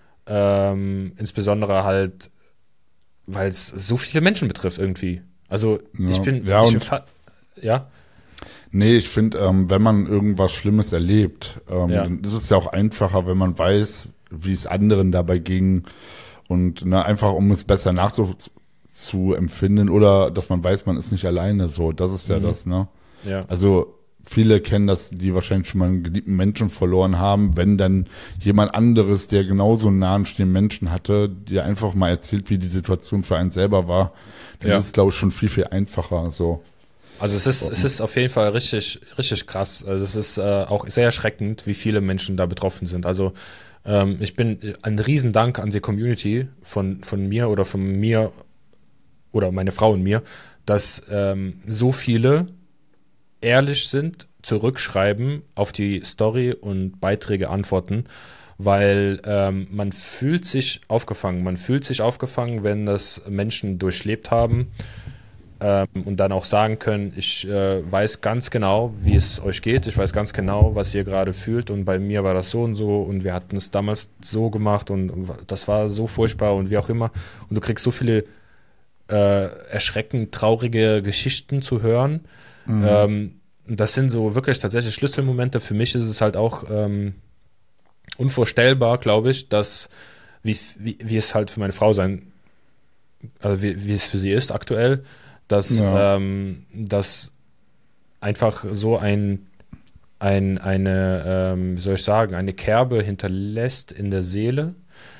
Ähm, insbesondere halt, weil es so viele Menschen betrifft irgendwie. Also ja. ich bin, ja, ich und bin fa- ja. Nee, ich finde, ähm, wenn man irgendwas Schlimmes erlebt, ähm, Ja. dann ist es ja auch einfacher, wenn man weiß, wie es anderen dabei ging und ne, einfach um es besser nachzu zu empfinden oder dass man weiß, man ist nicht alleine so. Das ist ja Mhm. das, ne? Ja. Also viele kennen das, die wahrscheinlich schon mal einen geliebten Menschen verloren haben, wenn dann jemand anderes, der genauso einen nahestehenden Menschen hatte, dir einfach mal erzählt, wie die Situation für einen selber war, dann Ja. ist es, glaube ich, schon viel, viel einfacher so. Also es ist, es ist auf jeden Fall richtig, richtig krass. Also es ist äh, auch sehr erschreckend, wie viele Menschen da betroffen sind. Also ähm, ich bin ein Riesendank an die Community von, von mir oder von mir oder meine Frau und mir, dass ähm, so viele ehrlich sind, zurückschreiben, auf die Story und Beiträge antworten, weil ähm, man fühlt sich aufgefangen. Man fühlt sich aufgefangen, wenn das Menschen durchlebt haben. Ähm, und dann auch sagen können, ich äh, weiß ganz genau, wie es euch geht, ich weiß ganz genau, was ihr gerade fühlt und bei mir war das so und so und wir hatten es damals so gemacht und, und das war so furchtbar und wie auch immer und du kriegst so viele äh, erschreckend traurige Geschichten zu hören. Mhm. Ähm, das sind so wirklich tatsächlich Schlüsselmomente. Für mich ist es halt auch ähm, unvorstellbar, glaube ich, dass wie, wie, wie es halt für meine Frau sein, also wie, wie es für sie ist aktuell, dass ja. ähm, das einfach so ein, ein eine, ähm, wie soll ich sagen, eine Kerbe hinterlässt in der Seele,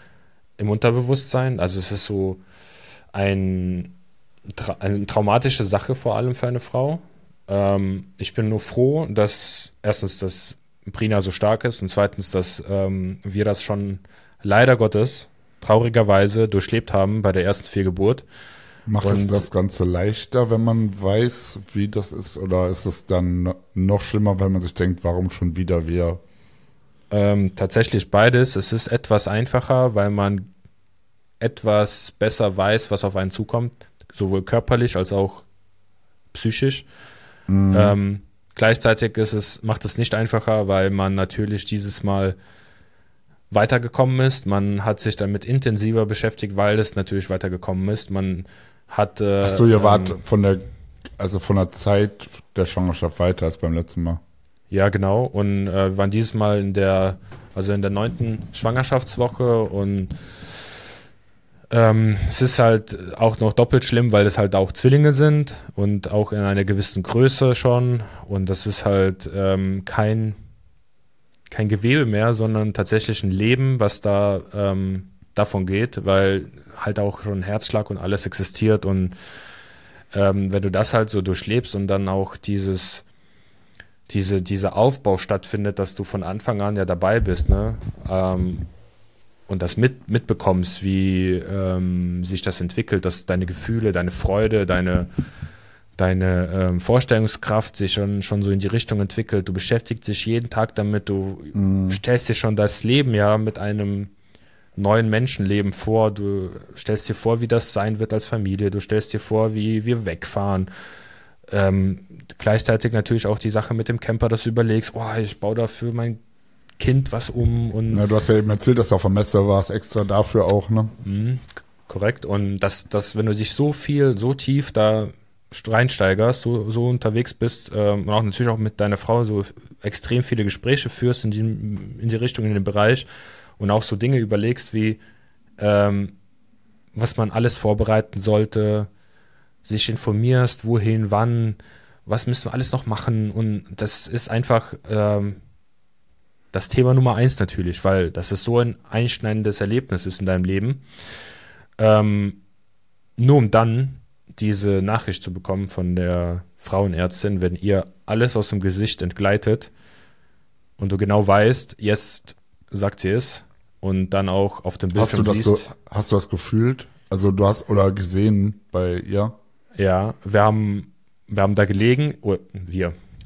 im Unterbewusstsein. Also es ist so ein, tra eine traumatische Sache vor allem für eine Frau. Ähm, ich bin nur froh, dass erstens, dass Brina so stark ist und zweitens, dass ähm, wir das schon leider Gottes traurigerweise durchlebt haben bei der ersten Fehlgeburt. Macht es das Ganze leichter, wenn man weiß, wie das ist? Oder ist es dann noch schlimmer, weil man sich denkt, warum schon wieder wir? Ähm, tatsächlich beides. Es ist etwas einfacher, weil man etwas besser weiß, was auf einen zukommt. Sowohl körperlich als auch psychisch. Mhm. Ähm, gleichzeitig ist es, macht es nicht einfacher, weil man natürlich dieses Mal weitergekommen ist. Man hat sich damit intensiver beschäftigt, weil es natürlich weitergekommen ist. Man hat. Äh, Ach so, ihr wart ähm, von der, also von der Zeit der Schwangerschaft weiter als beim letzten Mal. Ja, genau. Und äh, wir waren dieses Mal in der, also in der neunten Schwangerschaftswoche und ähm, es ist halt auch noch doppelt schlimm, weil es halt auch Zwillinge sind und auch in einer gewissen Größe schon. Und das ist halt ähm, kein kein Gewebe mehr, sondern tatsächlich ein Leben, was da ähm, davon geht, weil halt auch schon Herzschlag und alles existiert und ähm, wenn du das halt so durchlebst und dann auch dieses diese dieser Aufbau stattfindet, dass du von Anfang an ja dabei bist, ne, ähm, und das mit mitbekommst, wie ähm, sich das entwickelt, dass deine Gefühle, deine Freude, deine deine ähm, Vorstellungskraft sich schon, schon so in die Richtung entwickelt. Du beschäftigst dich jeden Tag damit, du mm. stellst dir schon das Leben ja mit einem neuen Menschenleben vor, du stellst dir vor, wie das sein wird als Familie, du stellst dir vor, wie wir wegfahren. Ähm, gleichzeitig natürlich auch die Sache mit dem Camper, dass du überlegst, oh, ich baue da für mein Kind was um. Und ja, du hast ja eben erzählt, dass du auf der Messe warst, extra dafür auch, ne? Mhm, korrekt. Und das, das, wenn du dich so viel, so tief da reinsteigerst, so, so unterwegs bist ähm, und auch natürlich auch mit deiner Frau so extrem viele Gespräche führst in die, in die Richtung, in den Bereich und auch so Dinge überlegst wie ähm, was man alles vorbereiten sollte, sich informierst, wohin, wann, was müssen wir alles noch machen und das ist einfach ähm, das Thema Nummer eins natürlich, weil das ist so ein einschneidendes Erlebnis ist in deinem Leben. Ähm, nur um dann diese Nachricht zu bekommen von der Frauenärztin, wenn ihr alles aus dem Gesicht entgleitet und du genau weißt, jetzt sagt sie es und dann auch auf dem Bildschirm hast du das siehst. Ge- hast du das gefühlt? Also du hast oder gesehen bei ihr? Ja, wir haben, wir haben da gelegen, oder wir,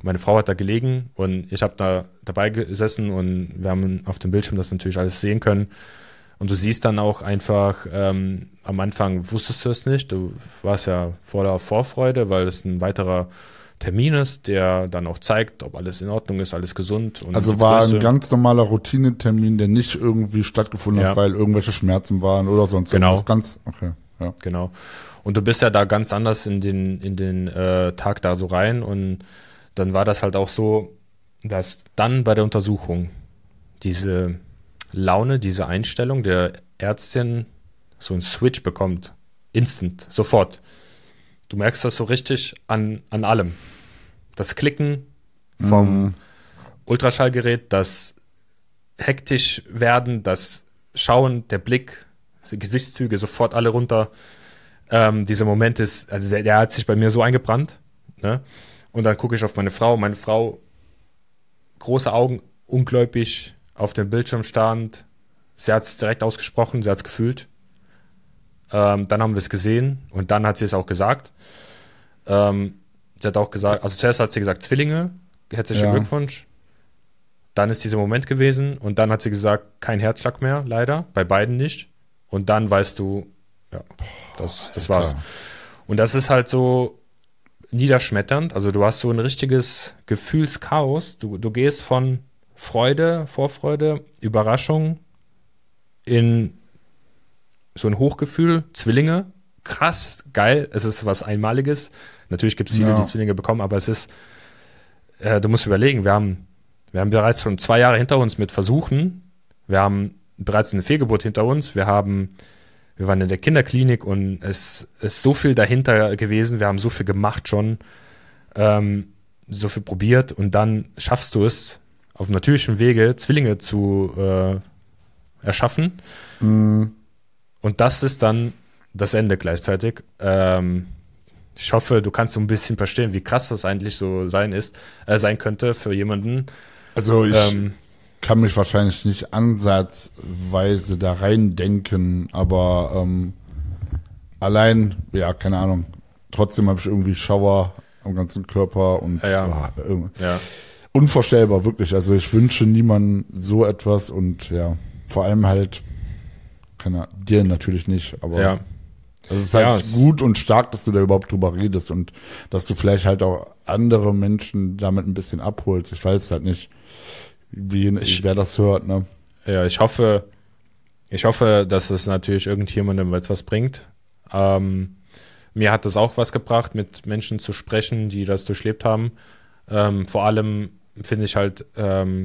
meine Frau hat da gelegen und ich habe da dabei gesessen und wir haben auf dem Bildschirm das natürlich alles sehen können. Und du siehst dann auch einfach, ähm, am Anfang wusstest du es nicht, du warst ja voller Vorfreude, weil es ein weiterer Termin ist, der dann auch zeigt, ob alles in Ordnung ist, alles gesund. Und also war Größe. Ein ganz normaler Routinetermin, der nicht irgendwie stattgefunden ja. hat, weil irgendwelche Schmerzen waren oder sonst genau. irgendwas. Ganz, okay, ja. Genau. Und du bist ja da ganz anders in den, in den äh, Tag da so rein und dann war das halt auch so, dass dann bei der Untersuchung diese Laune, diese Einstellung der Ärztin so einen Switch bekommt. Instant, sofort. Du merkst das so richtig an, an allem. Das Klicken vom mm. Ultraschallgerät, das hektisch werden, das Schauen, der Blick, die Gesichtszüge sofort alle runter. Ähm, dieser Moment ist, also der, der hat sich bei mir so eingebrannt. Ne? Und dann gucke ich auf meine Frau. Meine Frau, große Augen, ungläubig auf dem Bildschirm starrend. Sie hat es direkt ausgesprochen, sie hat es gefühlt. Ähm, dann haben wir es gesehen und dann hat sie es auch gesagt. Ähm, sie hat auch gesagt, also zuerst hat sie gesagt Zwillinge, herzlichen ja. Glückwunsch. Dann ist dieser Moment gewesen und dann hat sie gesagt, kein Herzschlag mehr, leider, bei beiden nicht. Und dann weißt du, ja, das, das war's. Und das ist halt so niederschmetternd, also du hast so ein richtiges Gefühlschaos. Du, du gehst von Freude, Vorfreude, Überraschung in so ein Hochgefühl, Zwillinge, krass, geil, es ist was Einmaliges. Natürlich gibt es viele, ja. die Zwillinge bekommen, aber es ist, äh, du musst überlegen, wir haben, wir haben bereits schon zwei Jahre hinter uns mit Versuchen, wir haben bereits eine Fehlgeburt hinter uns, wir haben, wir waren in der Kinderklinik und es ist so viel dahinter gewesen, wir haben so viel gemacht schon, ähm, so viel probiert und dann schaffst du es, auf natürlichem Wege Zwillinge zu äh, erschaffen. Mhm. Und das ist dann das Ende gleichzeitig. Ähm, ich hoffe, du kannst so ein bisschen verstehen, wie krass das eigentlich so sein ist, äh, sein könnte für jemanden. Also ich ähm, kann mich wahrscheinlich nicht ansatzweise da reindenken, aber ähm, allein, ja, keine Ahnung, trotzdem habe ich irgendwie Schauer am ganzen Körper und ja, oh, ja. unvorstellbar, wirklich. Also ich wünsche niemandem so etwas und ja, vor allem halt, keine Ahnung, dir natürlich nicht, aber ja. es ist halt ja, es gut und stark, dass du da überhaupt drüber redest und dass du vielleicht halt auch andere Menschen damit ein bisschen abholst. Ich weiß halt nicht, wie ich, wer das hört, ne? Ja, ich hoffe, ich hoffe, dass es natürlich irgendjemandem etwas bringt. Ähm, mir hat das auch was gebracht, mit Menschen zu sprechen, die das durchlebt haben. Ähm, vor allem finde ich halt, ähm,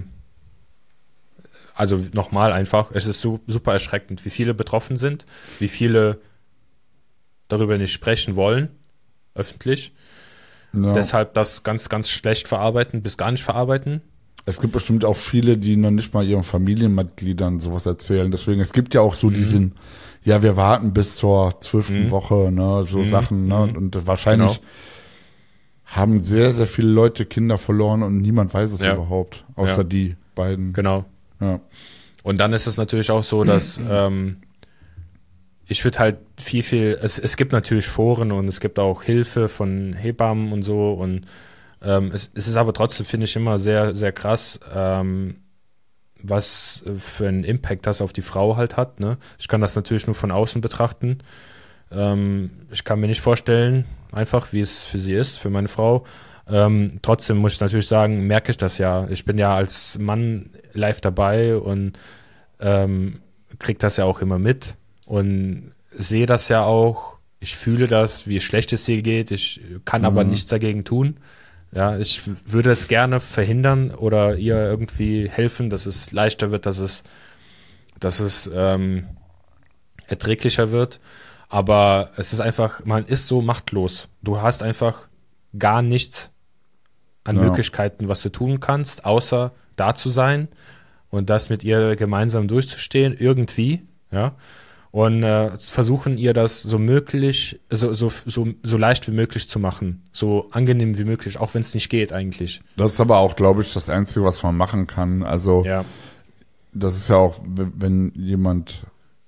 also nochmal einfach, es ist so, super erschreckend, wie viele betroffen sind, wie viele darüber nicht sprechen wollen, öffentlich. Ja. Deshalb das ganz, ganz schlecht verarbeiten, bis gar nicht verarbeiten. Es gibt bestimmt auch viele, die noch nicht mal ihren Familienmitgliedern sowas erzählen. Deswegen, es gibt ja auch so mhm. diesen, ja, wir warten bis zur zwölften mhm. Woche, ne, so mhm. Sachen, ne, mhm. und wahrscheinlich genau. haben sehr, sehr viele Leute Kinder verloren und niemand weiß es ja. überhaupt, außer ja. die beiden. Genau. Ja. Und dann ist es natürlich auch so, dass ähm, ich würde halt viel, viel, es, es gibt natürlich Foren und es gibt auch Hilfe von Hebammen und so und ähm, es, es ist aber trotzdem, finde ich, immer sehr, sehr krass, ähm, was für einen Impact das auf die Frau halt hat, ne? Ich kann das natürlich nur von außen betrachten. Ähm, ich kann mir nicht vorstellen, einfach wie es für sie ist, für meine Frau. Ähm, trotzdem muss ich natürlich sagen, merke ich das ja. Ich bin ja als Mann live dabei und ähm, kriege das ja auch immer mit und sehe das ja auch. Ich fühle das, wie schlecht es ihr geht. Ich kann mhm. aber nichts dagegen tun. Ja, ich würde es gerne verhindern oder ihr irgendwie helfen, dass es leichter wird, dass es, dass es ähm, erträglicher wird. Aber es ist einfach, man ist so machtlos. Du hast einfach gar nichts an ja. Möglichkeiten, was du tun kannst, außer da zu sein und das mit ihr gemeinsam durchzustehen, irgendwie, ja. Und äh, versuchen ihr das so möglich, so, so, so, so leicht wie möglich zu machen, so angenehm wie möglich, auch wenn es nicht geht eigentlich. Das ist aber auch, glaube ich, das Einzige, was man machen kann. Also ja. das ist ja auch, wenn jemand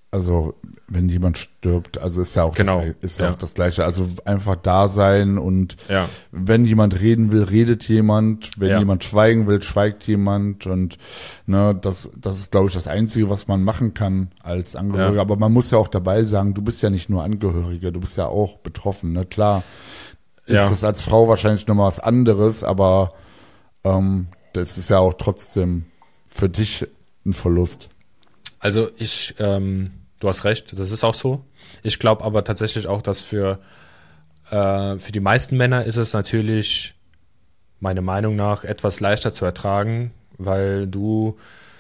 also wenn jemand stirbt, also ist ja auch, Genau. das, ist ja, Ja. auch das Gleiche. Also einfach da sein und Ja. wenn jemand reden will, redet jemand. Wenn Ja. jemand schweigen will, schweigt jemand. Und ne, das, das ist, glaube ich, das Einzige, was man machen kann als Angehöriger. Ja. Aber man muss ja auch dabei sagen, du bist ja nicht nur Angehöriger, du bist ja auch betroffen. Ne? Klar ist Ja. das als Frau wahrscheinlich nochmal was anderes, aber ähm, das ist ja auch trotzdem für dich ein Verlust. Also ich, ähm, du hast recht, das ist auch so. Ich glaube aber tatsächlich auch, dass für, äh, für die meisten Männer ist es natürlich meiner Meinung nach etwas leichter zu ertragen, weil du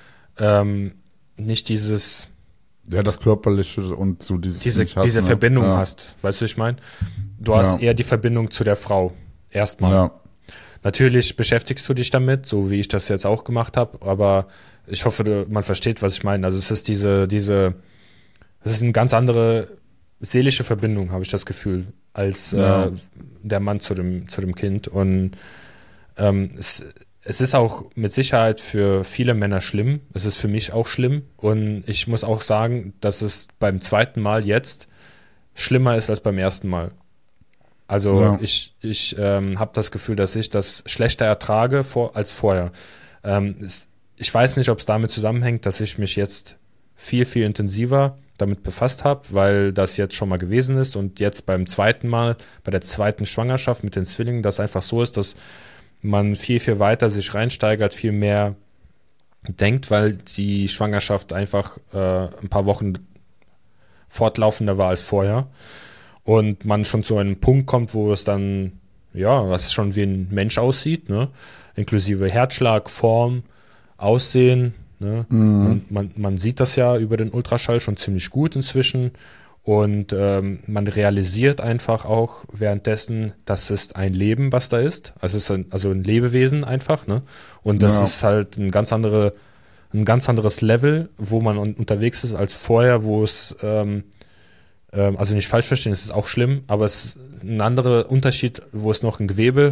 ähm, nicht dieses, Ja, das Körperliche und so dieses diese, nicht hast, diese ne? Verbindung ja. hast. Weißt du, was ich meine? Du hast Ja. eher die Verbindung zu der Frau. Erstmal. Ja. Natürlich beschäftigst du dich damit, so wie ich das jetzt auch gemacht habe, aber ich hoffe, du- man versteht, was ich meine. Also es ist diese, diese, es ist eine ganz andere seelische Verbindung, habe ich das Gefühl, als Ja. äh, der Mann zu dem, zu dem Kind. Und ähm, es, es ist auch mit Sicherheit für viele Männer schlimm. Es ist für mich auch schlimm. Und ich muss auch sagen, dass es beim zweiten Mal jetzt schlimmer ist als beim ersten Mal. Also Ja. ich, ich ähm, habe das Gefühl, dass ich das schlechter ertrage vor, als vorher. Ähm, es, ich weiß nicht, ob es damit zusammenhängt, dass ich mich jetzt viel, viel intensiver damit befasst habe, weil das jetzt schon mal gewesen ist und jetzt beim zweiten Mal, bei der zweiten Schwangerschaft mit den Zwillingen, das einfach so ist, dass man viel, viel weiter sich reinsteigert, viel mehr denkt, weil die Schwangerschaft einfach äh, ein paar Wochen fortlaufender war als vorher. Und man schon zu einem Punkt kommt, wo es dann, ja, was schon wie ein Mensch aussieht, ne? Inklusive Herzschlag, Form, Aussehen, ne? Mhm. Und man, man sieht das ja über den Ultraschall schon ziemlich gut inzwischen. Und ähm, man realisiert einfach auch währenddessen, das ist ein Leben, was da ist. Also es ist ein, also ein Lebewesen einfach, ne? Und das Ja. ist halt ein ganz andere, ein ganz anderes Level, wo man un unterwegs ist als vorher, wo es ähm, also nicht falsch verstehen, es ist auch schlimm, aber es ist ein anderer Unterschied, wo es noch ein Gewebe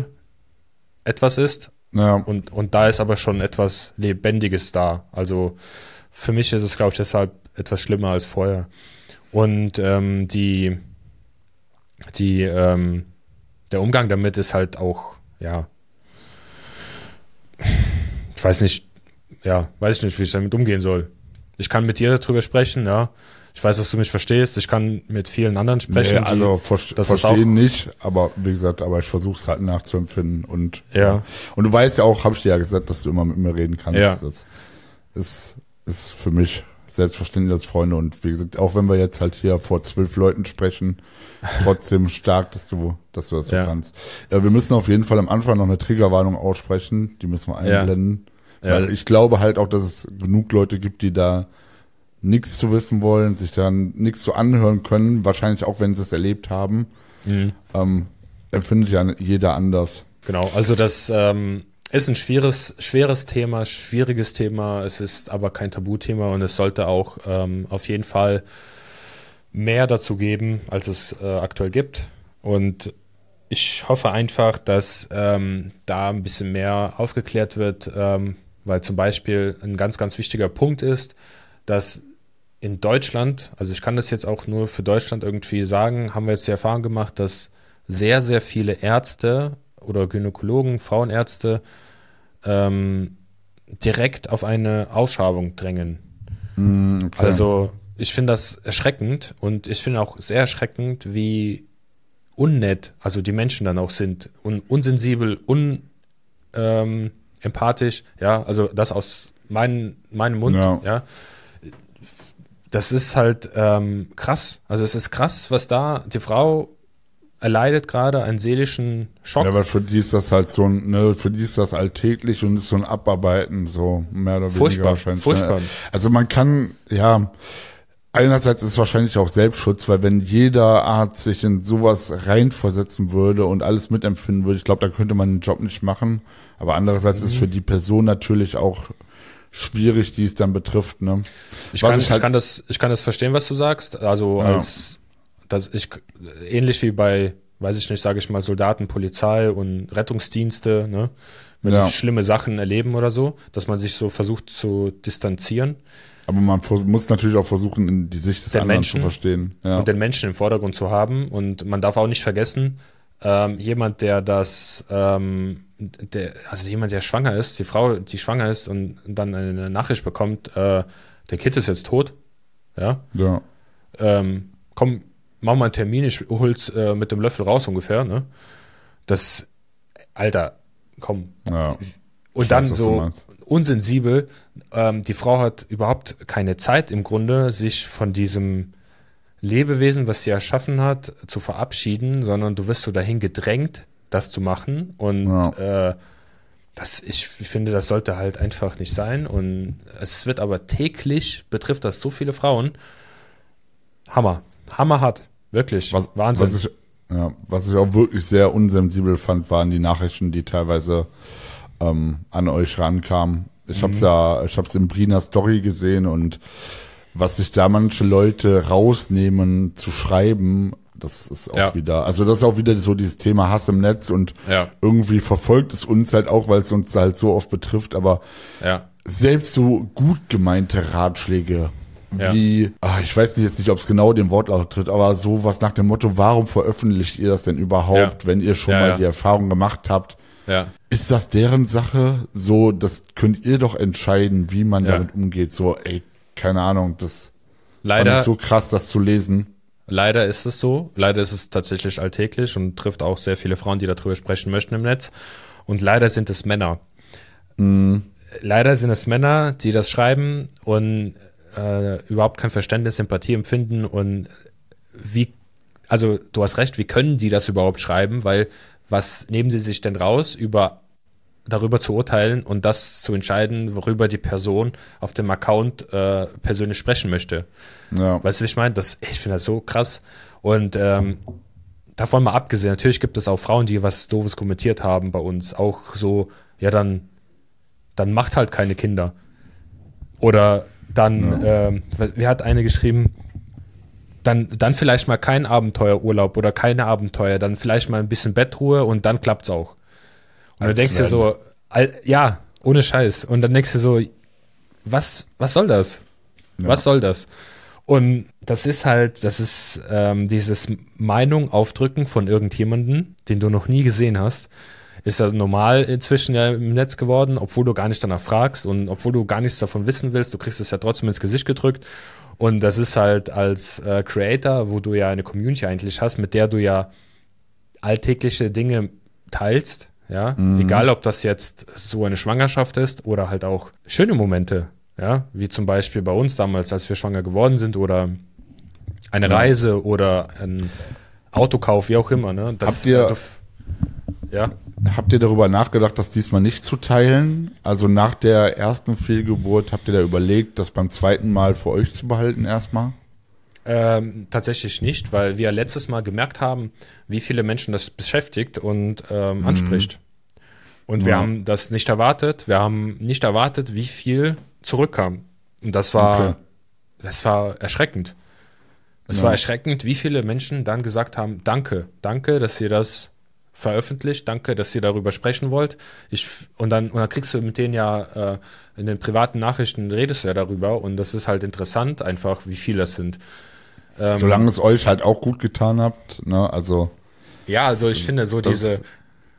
etwas ist Ja. und, und da ist aber schon etwas Lebendiges da. Also für mich ist es, glaube ich, deshalb etwas schlimmer als vorher. Und ähm, die, die, ähm, der Umgang damit ist halt auch, ja, ich weiß nicht, ja, weiß ich nicht, wie ich damit umgehen soll. Ich kann mit dir darüber sprechen, ja. Ich weiß, dass du mich verstehst. Ich kann mit vielen anderen sprechen. Nee, also die, ver das ist verstehen auch- nicht, aber wie gesagt, aber ich versuche es halt nachzuempfinden und Ja. und du weißt ja auch, habe ich dir ja gesagt, dass du immer mit mir reden kannst. Ja. Das ist ist für mich selbstverständlich als Freunde und wie gesagt, auch wenn wir jetzt halt hier vor zwölf Leuten sprechen, trotzdem stark, dass du dass du das so Ja. kannst. Ja, wir müssen auf jeden Fall am Anfang noch eine Triggerwarnung aussprechen, die müssen wir Ja. einblenden, Ja. weil ich glaube halt auch, dass es genug Leute gibt, die da nichts zu wissen wollen, sich dann nichts zu anhören können, wahrscheinlich auch, wenn sie es erlebt haben. Mhm. Ähm, empfindet ja jeder anders. Genau, also das ähm, ist ein schweres, schweres Thema, schwieriges Thema. Es ist aber kein Tabuthema und es sollte auch ähm, auf jeden Fall mehr dazu geben, als es äh, aktuell gibt. Und ich hoffe einfach, dass ähm, da ein bisschen mehr aufgeklärt wird, ähm, weil zum Beispiel ein ganz, ganz wichtiger Punkt ist, dass in Deutschland, also ich kann das jetzt auch nur für Deutschland irgendwie sagen, haben wir jetzt die Erfahrung gemacht, dass sehr, sehr viele Ärzte oder Gynäkologen, Frauenärzte ähm, direkt auf eine Ausschabung drängen. Mm, okay. Also ich finde das erschreckend und ich finde auch sehr erschreckend, wie unnett, also die Menschen dann auch sind, un unsensibel, un ähm, empathisch, ja, also das aus mein, meinem Mund, Ja. ja. Das ist halt ähm, krass. Also es ist krass, was da die Frau erleidet gerade, einen seelischen Schock. Ja, aber für die ist das halt so ein, ne, für die ist das alltäglich und ist so ein Abarbeiten, so mehr oder weniger Furchtbar, wahrscheinlich. furchtbar. Ne? Also man kann, ja, einerseits ist es wahrscheinlich auch Selbstschutz, weil wenn jeder Arzt sich in sowas reinversetzen würde und alles mitempfinden würde, ich glaube, da könnte man den Job nicht machen. Aber andererseits Mhm. ist für die Person natürlich auch schwierig, die es dann betrifft, ne? Ich Was kann, ich ich, halt- kann das, ich kann das verstehen, was du sagst. Also Ja. als das ich ähnlich wie bei, weiß ich nicht, sage ich mal, Soldaten, Polizei und Rettungsdienste, ne? wenn Ja. die schlimme Sachen erleben oder so, dass man sich so versucht zu distanzieren Aber man vers- muss natürlich auch versuchen, in die Sicht des Den anderen Menschen zu verstehen. Ja. und den Menschen im Vordergrund zu haben. Und man darf auch nicht vergessen, ähm, jemand, der das, ähm, der, also jemand, der schwanger ist, die Frau, die schwanger ist und dann eine Nachricht bekommt, äh, der Kind ist jetzt tot, ja, ja. ähm, komm, mach mal einen Termin, ich hol's äh, mit dem Löffel raus ungefähr, ne? Das, Alter, komm. ja. Und Ich dann weiß, was du so meinst. unsensibel, ähm, die Frau hat überhaupt keine Zeit im Grunde, sich von diesem Lebewesen, was sie erschaffen hat, zu verabschieden, sondern du wirst so dahin gedrängt, das zu machen. Und Ja. äh, das, ich finde, das sollte halt einfach nicht sein. Und es wird aber täglich, betrifft das so viele Frauen. Hammer. Hammerhart. Wirklich. Was, Wahnsinn. Was ich, ja, was ich auch wirklich sehr unsensibel fand, waren die Nachrichten, die teilweise ähm, an euch rankamen. Ich hab's ja, ich hab's in Brina Story gesehen und was sich da manche Leute rausnehmen zu schreiben, das ist auch Ja. wieder, also das ist auch wieder so dieses Thema Hass im Netz und Ja. irgendwie verfolgt es uns halt auch, weil es uns halt so oft betrifft, aber Ja. selbst so gut gemeinte Ratschläge Ja. wie, ah, ich weiß nicht jetzt nicht, ob es genau dem Wortlaut tritt, aber sowas nach dem Motto, warum veröffentlicht ihr das denn überhaupt, Ja. wenn ihr schon Ja, mal ja. die Erfahrung gemacht habt? Ja. Ist das deren Sache? So, das könnt ihr doch entscheiden, wie man Ja. damit umgeht. So, ey, keine Ahnung, das Leider, fand ich so krass, das zu lesen. Leider ist es so. Leider ist es tatsächlich alltäglich und trifft auch sehr viele Frauen, die darüber sprechen möchten im Netz. Und leider sind es Männer. Leider sind es Männer, die das schreiben und äh, überhaupt kein Verständnis, Sympathie empfinden. Und wie, also du hast recht, wie können die das überhaupt schreiben? Weil was nehmen sie sich denn raus, über darüber zu urteilen und das zu entscheiden, worüber die Person auf dem Account äh, persönlich sprechen möchte? Ja. Weißt du, wie ich meine? Das, ich finde das so krass. Und ähm, davon mal abgesehen, natürlich gibt es auch Frauen, die was Doofes kommentiert haben bei uns. Auch so, ja, dann, dann macht halt keine Kinder. Oder dann, ähm, wer hat eine geschrieben, dann, dann vielleicht mal kein Abenteuerurlaub oder keine Abenteuer, dann vielleicht mal ein bisschen Bettruhe und dann klappt's auch. Und Als du denkst dir Sven. so, all, ja, ohne Scheiß. Und dann denkst du so, was, was soll das? Ja. Was soll das? Und das ist halt, das ist ähm, dieses Meinung aufdrücken von irgendjemandem, den du noch nie gesehen hast, ist ja normal inzwischen ja im Netz geworden, obwohl du gar nicht danach fragst und obwohl du gar nichts davon wissen willst, du kriegst es ja trotzdem ins Gesicht gedrückt. Und das ist halt als äh, Creator, wo du ja eine Community eigentlich hast, mit der du ja alltägliche Dinge teilst, ja, Mhm. egal ob das jetzt so eine Schwangerschaft ist oder halt auch schöne Momente, ja, wie zum Beispiel bei uns damals, als wir schwanger geworden sind oder eine Reise oder ein Autokauf, wie auch immer, ne? Das, Habt ihr- ja, Habt ihr darüber nachgedacht, das diesmal nicht zu teilen? Also nach der ersten Fehlgeburt habt ihr da überlegt, das beim zweiten Mal für euch zu behalten erstmal? Ähm, tatsächlich nicht, weil wir letztes Mal gemerkt haben, wie viele Menschen das beschäftigt und ähm, anspricht. Und wir Ja. haben das nicht erwartet. Wir haben nicht erwartet, wie viel zurückkam. Und das war, Okay. das war erschreckend. Es Ja. war erschreckend, wie viele Menschen dann gesagt haben, danke, danke, dass ihr das veröffentlicht, danke, dass ihr darüber sprechen wollt. Ich, und dann, und dann kriegst du mit denen ja äh, in den privaten Nachrichten redest du ja darüber und das ist halt interessant, einfach, wie viele das sind. Ähm, Solange es euch halt auch gut getan habt, ne? Also Ja, also ich finde so Das- diese, äh,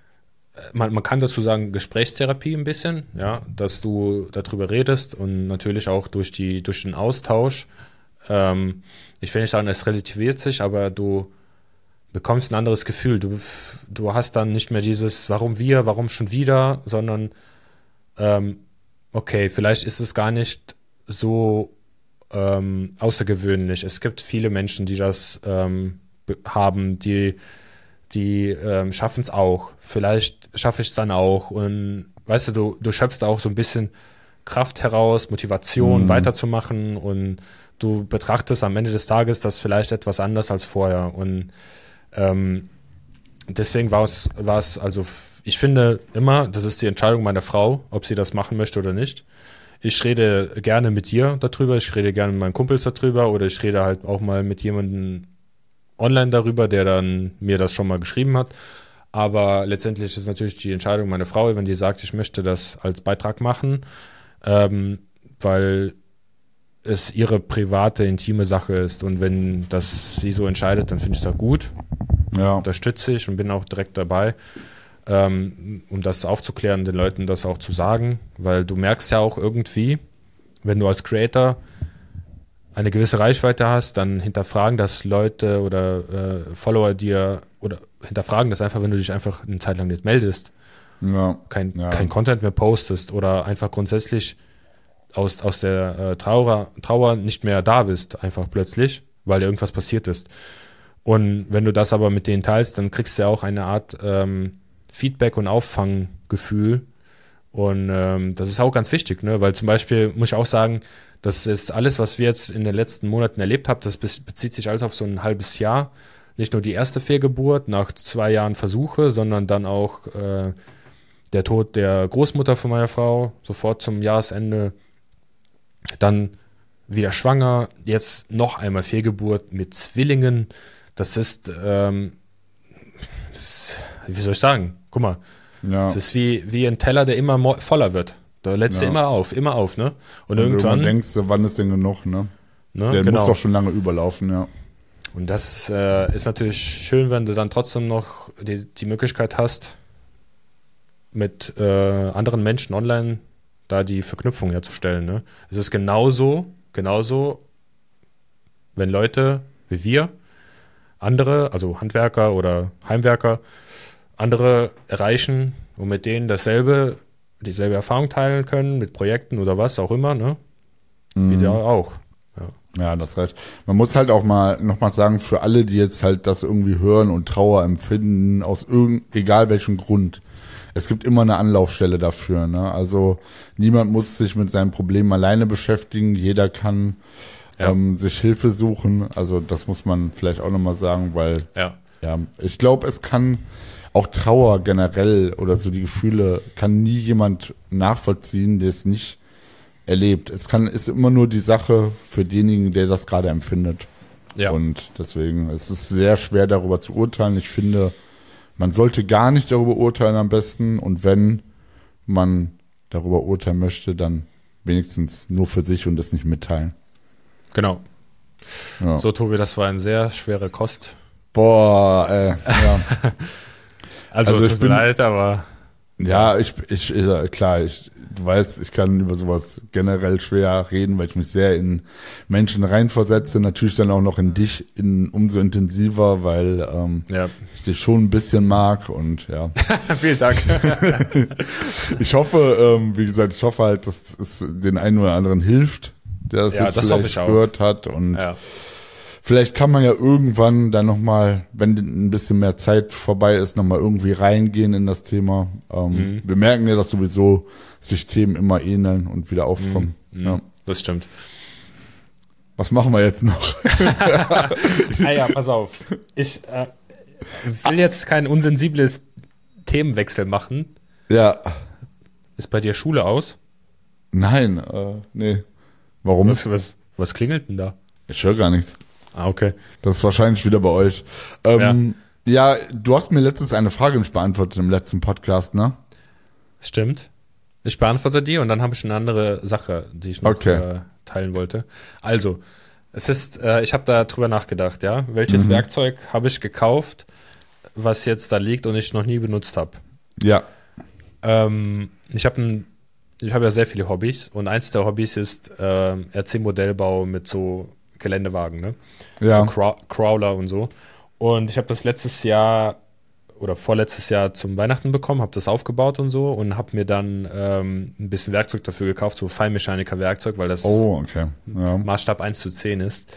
man, man kann dazu sagen, Gesprächstherapie ein bisschen, ja, dass du darüber redest und natürlich auch durch die, durch den Austausch. Ähm, ich will nicht sagen, es relativiert sich, aber du bekommst ein anderes Gefühl. Du, du hast dann nicht mehr dieses, warum wir, warum schon wieder, sondern ähm, okay, vielleicht ist es gar nicht so ähm, außergewöhnlich. Es gibt viele Menschen, die das ähm, be- haben, die, die ähm, schaffen es auch. Vielleicht schaffe ich es dann auch. Und weißt du, du, du schöpfst auch so ein bisschen Kraft heraus, Motivation Mhm. weiterzumachen und du betrachtest am Ende des Tages das vielleicht etwas anders als vorher. Und ähm, deswegen war es, war es, also f- ich finde immer, das ist die Entscheidung meiner Frau, ob sie das machen möchte oder nicht. Ich rede gerne mit dir darüber, ich rede gerne mit meinen Kumpels darüber oder ich rede halt auch mal mit jemandem online darüber, der dann mir das schon mal geschrieben hat. Aber letztendlich ist natürlich die Entscheidung meiner Frau, wenn die sagt, ich möchte das als Beitrag machen, ähm, weil es ihre private, intime Sache ist. Und wenn das sie so entscheidet, dann finde ich das gut. Ja. Unterstütze ich und bin auch direkt dabei, ähm, um das aufzuklären, den Leuten das auch zu sagen. Weil du merkst ja auch irgendwie, wenn du als Creator eine gewisse Reichweite hast, dann hinterfragen das Leute oder äh, Follower dir oder hinterfragen das einfach, wenn du dich einfach eine Zeit lang nicht meldest, Ja. kein, Ja. kein Content mehr postest oder einfach grundsätzlich aus, aus der äh, Trauer, Trauer nicht mehr da bist, einfach plötzlich, weil dir irgendwas passiert ist. Und wenn du das aber mit denen teilst, dann kriegst du ja auch eine Art ähm, Feedback und Auffanggefühl. Und ähm, das ist auch ganz wichtig, ne? Weil zum Beispiel muss ich auch sagen, das ist alles, was wir jetzt in den letzten Monaten erlebt haben, das be- bezieht sich alles auf so ein halbes Jahr. Nicht nur die erste Fehlgeburt nach zwei Jahren Versuche, sondern dann auch äh, der Tod der Großmutter von meiner Frau, sofort zum Jahresende. Dann wieder schwanger, jetzt noch einmal Fehlgeburt mit Zwillingen. Das ist, ähm, das, wie soll ich sagen? Guck mal, Ja. es ist wie, wie ein Teller, der immer mo- voller wird. Da lädst du Ja. immer auf, immer auf, ne? Und, Und irgendwann, denkst du, wann ist denn genug, ne? ne, Der genau. muss doch schon lange überlaufen, ja. Und das äh, ist natürlich schön, wenn du dann trotzdem noch die, die Möglichkeit hast, mit äh, anderen Menschen online da die Verknüpfung herzustellen. Ne? Es ist genauso, genauso, wenn Leute wie wir, andere, also Handwerker oder Heimwerker, andere erreichen und mit denen dasselbe, dieselbe Erfahrung teilen können, mit Projekten oder was auch immer, ne? Wie der auch. Ja, das reicht. Man muss halt auch mal nochmal sagen, für alle, die jetzt halt das irgendwie hören und Trauer empfinden, aus irgend, egal welchem Grund, es gibt immer eine Anlaufstelle dafür, ne? Also niemand muss sich mit seinem Problem alleine beschäftigen, jeder kann Ja. ähm, sich Hilfe suchen, also das muss man vielleicht auch nochmal sagen, weil Ja. ja, ich glaube, es kann auch Trauer generell oder so die Gefühle kann nie jemand nachvollziehen, der es nicht erlebt. Es kann, ist immer nur die Sache für denjenigen, der das gerade empfindet. Ja. Und deswegen es ist es sehr schwer, darüber zu urteilen. Ich finde, man sollte gar nicht darüber urteilen am besten. Und wenn man darüber urteilen möchte, dann wenigstens nur für sich und es nicht mitteilen. Genau. Ja. So, Tobi, das war eine sehr schwere Kost. Boah, äh, ja. Also, Also ich tut mir bin- leid, aber Ja, ich, ich, ich klar, ich, du weißt, ich kann über sowas generell schwer reden, weil ich mich sehr in Menschen reinversetze, natürlich dann auch noch in dich, in umso intensiver, weil ähm, ja. ich dich schon ein bisschen mag und ja. Vielen Dank. Ich hoffe, ähm, wie gesagt, ich hoffe halt, dass es den einen oder anderen hilft, der das Ja, jetzt das vielleicht hoffe ich auch. gehört hat und Ja. vielleicht kann man ja irgendwann dann nochmal, wenn ein bisschen mehr Zeit vorbei ist, nochmal irgendwie reingehen in das Thema. Ähm, Mhm. Wir merken ja, dass sowieso sich Themen immer ähneln und wieder aufkommen. Mhm. Ja. Das stimmt. Was machen wir jetzt noch? Ah ja, pass auf. Ich äh, will jetzt kein unsensibles Themenwechsel machen. Ja, Ist bei dir Schule aus? nein, äh, nee. Warum? Was, was, was klingelt denn da? Ich höre gar nichts. Ah, okay. Das ist wahrscheinlich wieder bei euch. Ähm, ja. Du hast mir letztens eine Frage nicht beantwortet im letzten Podcast, ne? Stimmt. Ich beantworte die und dann habe ich eine andere Sache, die ich noch Okay. äh, teilen wollte. Also, es ist, äh, ich habe da drüber nachgedacht, ja. Welches Mhm. Werkzeug habe ich gekauft, was jetzt da liegt und ich noch nie benutzt habe? Ja. Ähm, ich habe ein, ich habe ja sehr viele Hobbys und eins der Hobbys ist ähm, R C-Modellbau mit so Geländewagen, ne? Ja. So Crow Crawler und so. Und ich habe das letztes Jahr oder vorletztes Jahr zum Weihnachten bekommen, habe das aufgebaut und so und habe mir dann ähm, ein bisschen Werkzeug dafür gekauft, so Feinmechaniker-Werkzeug, weil das Oh, okay. Ja. Maßstab eins zu zehn ist.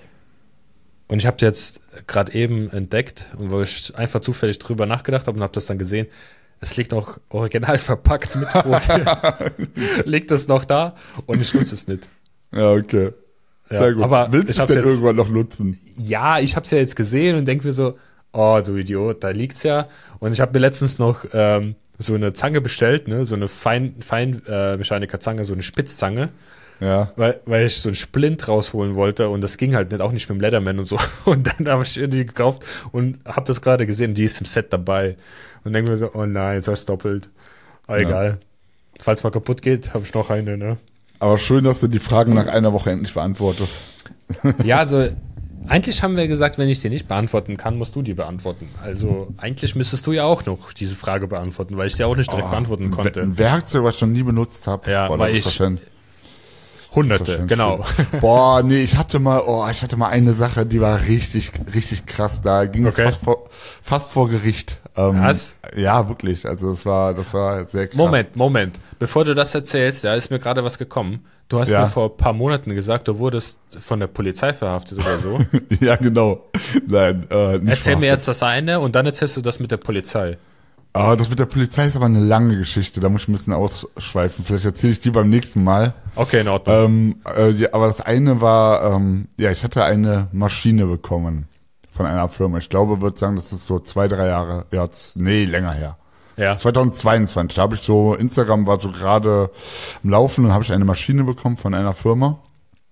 Und ich habe jetzt gerade eben entdeckt und wo ich einfach zufällig drüber nachgedacht habe und habe das dann gesehen, es liegt noch original verpackt mit Folie. Liegt es noch da und ich nutze es nicht. Ja, okay. Ja, Sehr gut. aber Willst ich du es hab's denn jetzt- irgendwann noch nutzen? Ja, ich habe es ja jetzt gesehen und denke mir so, oh, du Idiot, da liegt's ja. Und ich habe mir letztens noch ähm, so eine Zange bestellt, ne, so eine Fein, Fein äh, Mechaniker-Zange, so eine Spitzzange, Ja. weil, weil ich so einen Splint rausholen wollte und das ging halt nicht, auch nicht mit dem Leatherman und so. Und dann habe ich die gekauft und habe das gerade gesehen, die ist im Set dabei. Und denke mir so, oh nein, jetzt hast du doppelt. Aber Ja. egal. Falls mal kaputt geht, habe ich noch eine, ne? Aber schön, dass du die Fragen nach einer Woche endlich beantwortest. Ja, also eigentlich haben wir gesagt, wenn ich sie nicht beantworten kann, musst du die beantworten. Also eigentlich müsstest du ja auch noch diese Frage beantworten, weil ich sie auch nicht direkt beantworten konnte. Ein Werkzeug, was ich noch nie benutzt habe. Ja, Boah, weil das ist ich- doch schön. Hunderte, Das ist doch schön genau. schön. Boah, nee, ich hatte mal, oh, ich hatte mal eine Sache, die war richtig, richtig krass. Da ging es Okay. fast vor, fast vor Gericht. Ähm, Was? Ja, wirklich. Also das war, das war sehr krass. Moment, Moment. Bevor du das erzählst, da ist mir gerade was gekommen. Du hast Ja. mir vor ein paar Monaten gesagt, du wurdest von der Polizei verhaftet oder so. Ja, genau. Nein, äh, nicht Erzähl mir verhaftet. jetzt das eine und dann erzählst du das mit der Polizei. Ah, das mit der Polizei ist aber eine lange Geschichte. Da muss ich ein bisschen ausschweifen. Vielleicht erzähle ich die beim nächsten Mal. Okay, in Ordnung. Ähm, äh, ja, aber das eine war, ähm, ja, ich hatte eine Maschine bekommen von einer Firma. Ich glaube, würde sagen, das ist so zwei, drei Jahre, ja, z- nee, länger her. ja. zweitausendzweiundzwanzig, da habe ich so, Instagram war so gerade am Laufen und habe ich eine Maschine bekommen von einer Firma.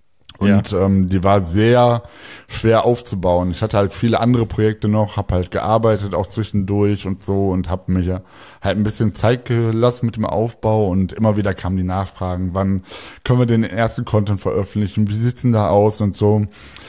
Und ähm, die war sehr schwer aufzubauen. Ich hatte halt viele andere Projekte noch, habe halt gearbeitet auch zwischendurch und so und habe mich ja halt ein bisschen Zeit gelassen mit dem Aufbau und immer wieder kamen die Nachfragen, wann können wir den ersten Content veröffentlichen, wie sieht's denn da aus und so.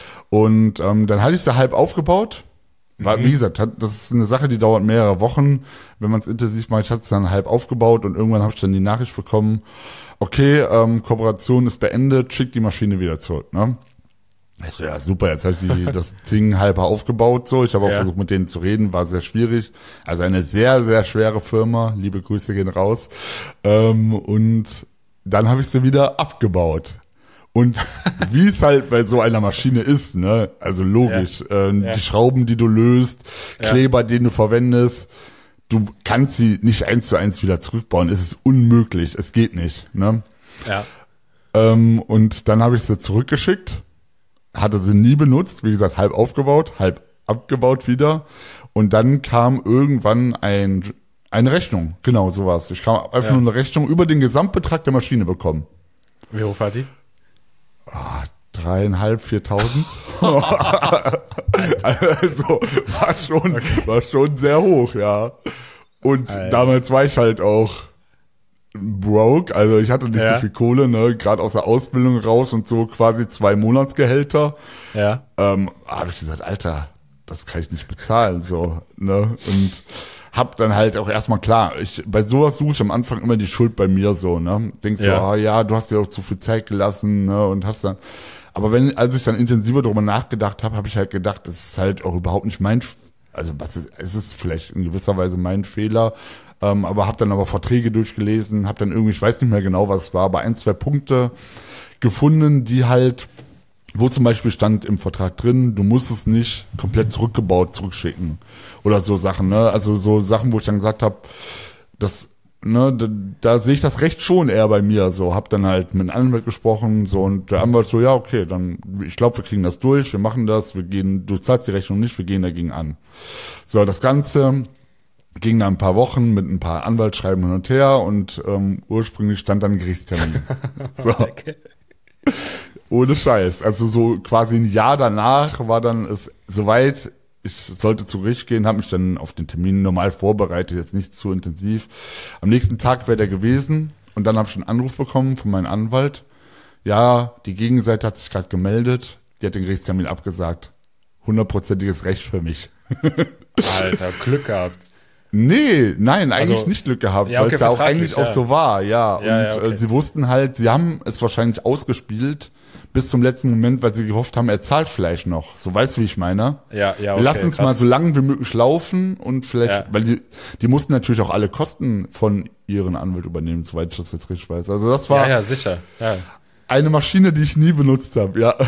Und ähm, dann hatte ich sie halb aufgebaut. War, wie gesagt, hat, das ist eine Sache, die dauert mehrere Wochen, wenn man es intensiv macht. Ich hatte es dann halb aufgebaut und irgendwann habe ich dann die Nachricht bekommen, okay, ähm, Kooperation ist beendet, schick die Maschine wieder zurück. Ne? Ich so, ja super, jetzt habe ich die, das Ding halb aufgebaut. So, ich habe auch Ja. versucht, mit denen zu reden, war sehr schwierig. Also eine sehr, sehr schwere Firma, liebe Grüße gehen raus. Ähm, und dann habe ich sie wieder abgebaut. Und wie es halt bei so einer Maschine ist, ne, also logisch, ähm, Ja. die Schrauben, die du löst, Kleber, den du verwendest, du kannst sie nicht eins zu eins wieder zurückbauen. Es ist unmöglich, es geht nicht, ne. Ja. Ähm, und dann habe ich sie zurückgeschickt, hatte sie nie benutzt, wie gesagt, halb aufgebaut, halb abgebaut wieder. Und dann kam irgendwann ein, eine Rechnung, genau sowas. Ich kam einfach Ja. nur eine Rechnung über den Gesamtbetrag der Maschine bekommen. Wie hoch war die? Dreieinhalb, viertausend. Also war schon, war schon sehr hoch, ja. Und Alter. damals war ich halt auch broke, also ich hatte nicht Ja. so viel Kohle, ne, gerade aus der Ausbildung raus und so quasi zwei Monatsgehälter. Ja. Ähm, habe ich gesagt, Alter, das kann ich nicht bezahlen, so, ne, und hab dann halt auch erstmal klar, ich, bei sowas suche ich am Anfang immer die Schuld bei mir so, ne, denk so, Ja. ah ja, du hast dir auch zu viel Zeit gelassen, ne, und hast dann, aber wenn, als ich dann intensiver darüber nachgedacht habe, habe ich halt gedacht, das ist halt auch überhaupt nicht mein, F- also was ist, es ist vielleicht in gewisser Weise mein Fehler, ähm, aber habe dann aber Verträge durchgelesen, habe dann irgendwie, ich weiß nicht mehr genau, was es war, aber ein, zwei Punkte gefunden, die halt, wo zum Beispiel stand im Vertrag drin, du musst es nicht komplett zurückgebaut zurückschicken oder so Sachen, ne? Also so Sachen, wo ich dann gesagt habe, das, ne, da, da sehe ich das Recht schon eher bei mir. So, hab dann halt mit einem Anwalt gesprochen, so und der Anwalt so, ja okay, dann, ich glaube, wir kriegen das durch, wir machen das, wir gehen, du zahlst die Rechnung nicht, wir gehen dagegen an. So, das Ganze ging dann ein paar Wochen mit ein paar Anwaltsschreiben hin und her und ähm, ursprünglich stand dann ein Gerichtstermin. So. Okay. Ohne Scheiß. Also so quasi ein Jahr danach war dann es soweit, ich sollte zu Gericht gehen, habe mich dann auf den Termin normal vorbereitet, jetzt nicht zu intensiv. Am nächsten Tag wäre der gewesen und dann habe ich einen Anruf bekommen von meinem Anwalt. Ja, die Gegenseite hat sich gerade gemeldet, die hat den Gerichtstermin abgesagt. Hundertprozentiges Recht für mich. Alter, Glück gehabt. Nee, nein, eigentlich Also, nicht Glück gehabt, ja, okay, weil es ja auch vertraglich, eigentlich ja. auch so war, ja. Ja, und ja, okay. äh, sie wussten halt, sie haben es wahrscheinlich ausgespielt bis zum letzten Moment, weil sie gehofft haben, er zahlt vielleicht noch. So, weißt du, wie ich meine? Ja, ja, okay. Wir lassen es krass. mal so lange wie möglich laufen und vielleicht, Ja. weil die, die mussten natürlich auch alle Kosten von ihren Anwalt übernehmen, soweit ich das jetzt richtig weiß. Also das war Ja, ja, sicher. Ja. eine Maschine, die ich nie benutzt habe, ja.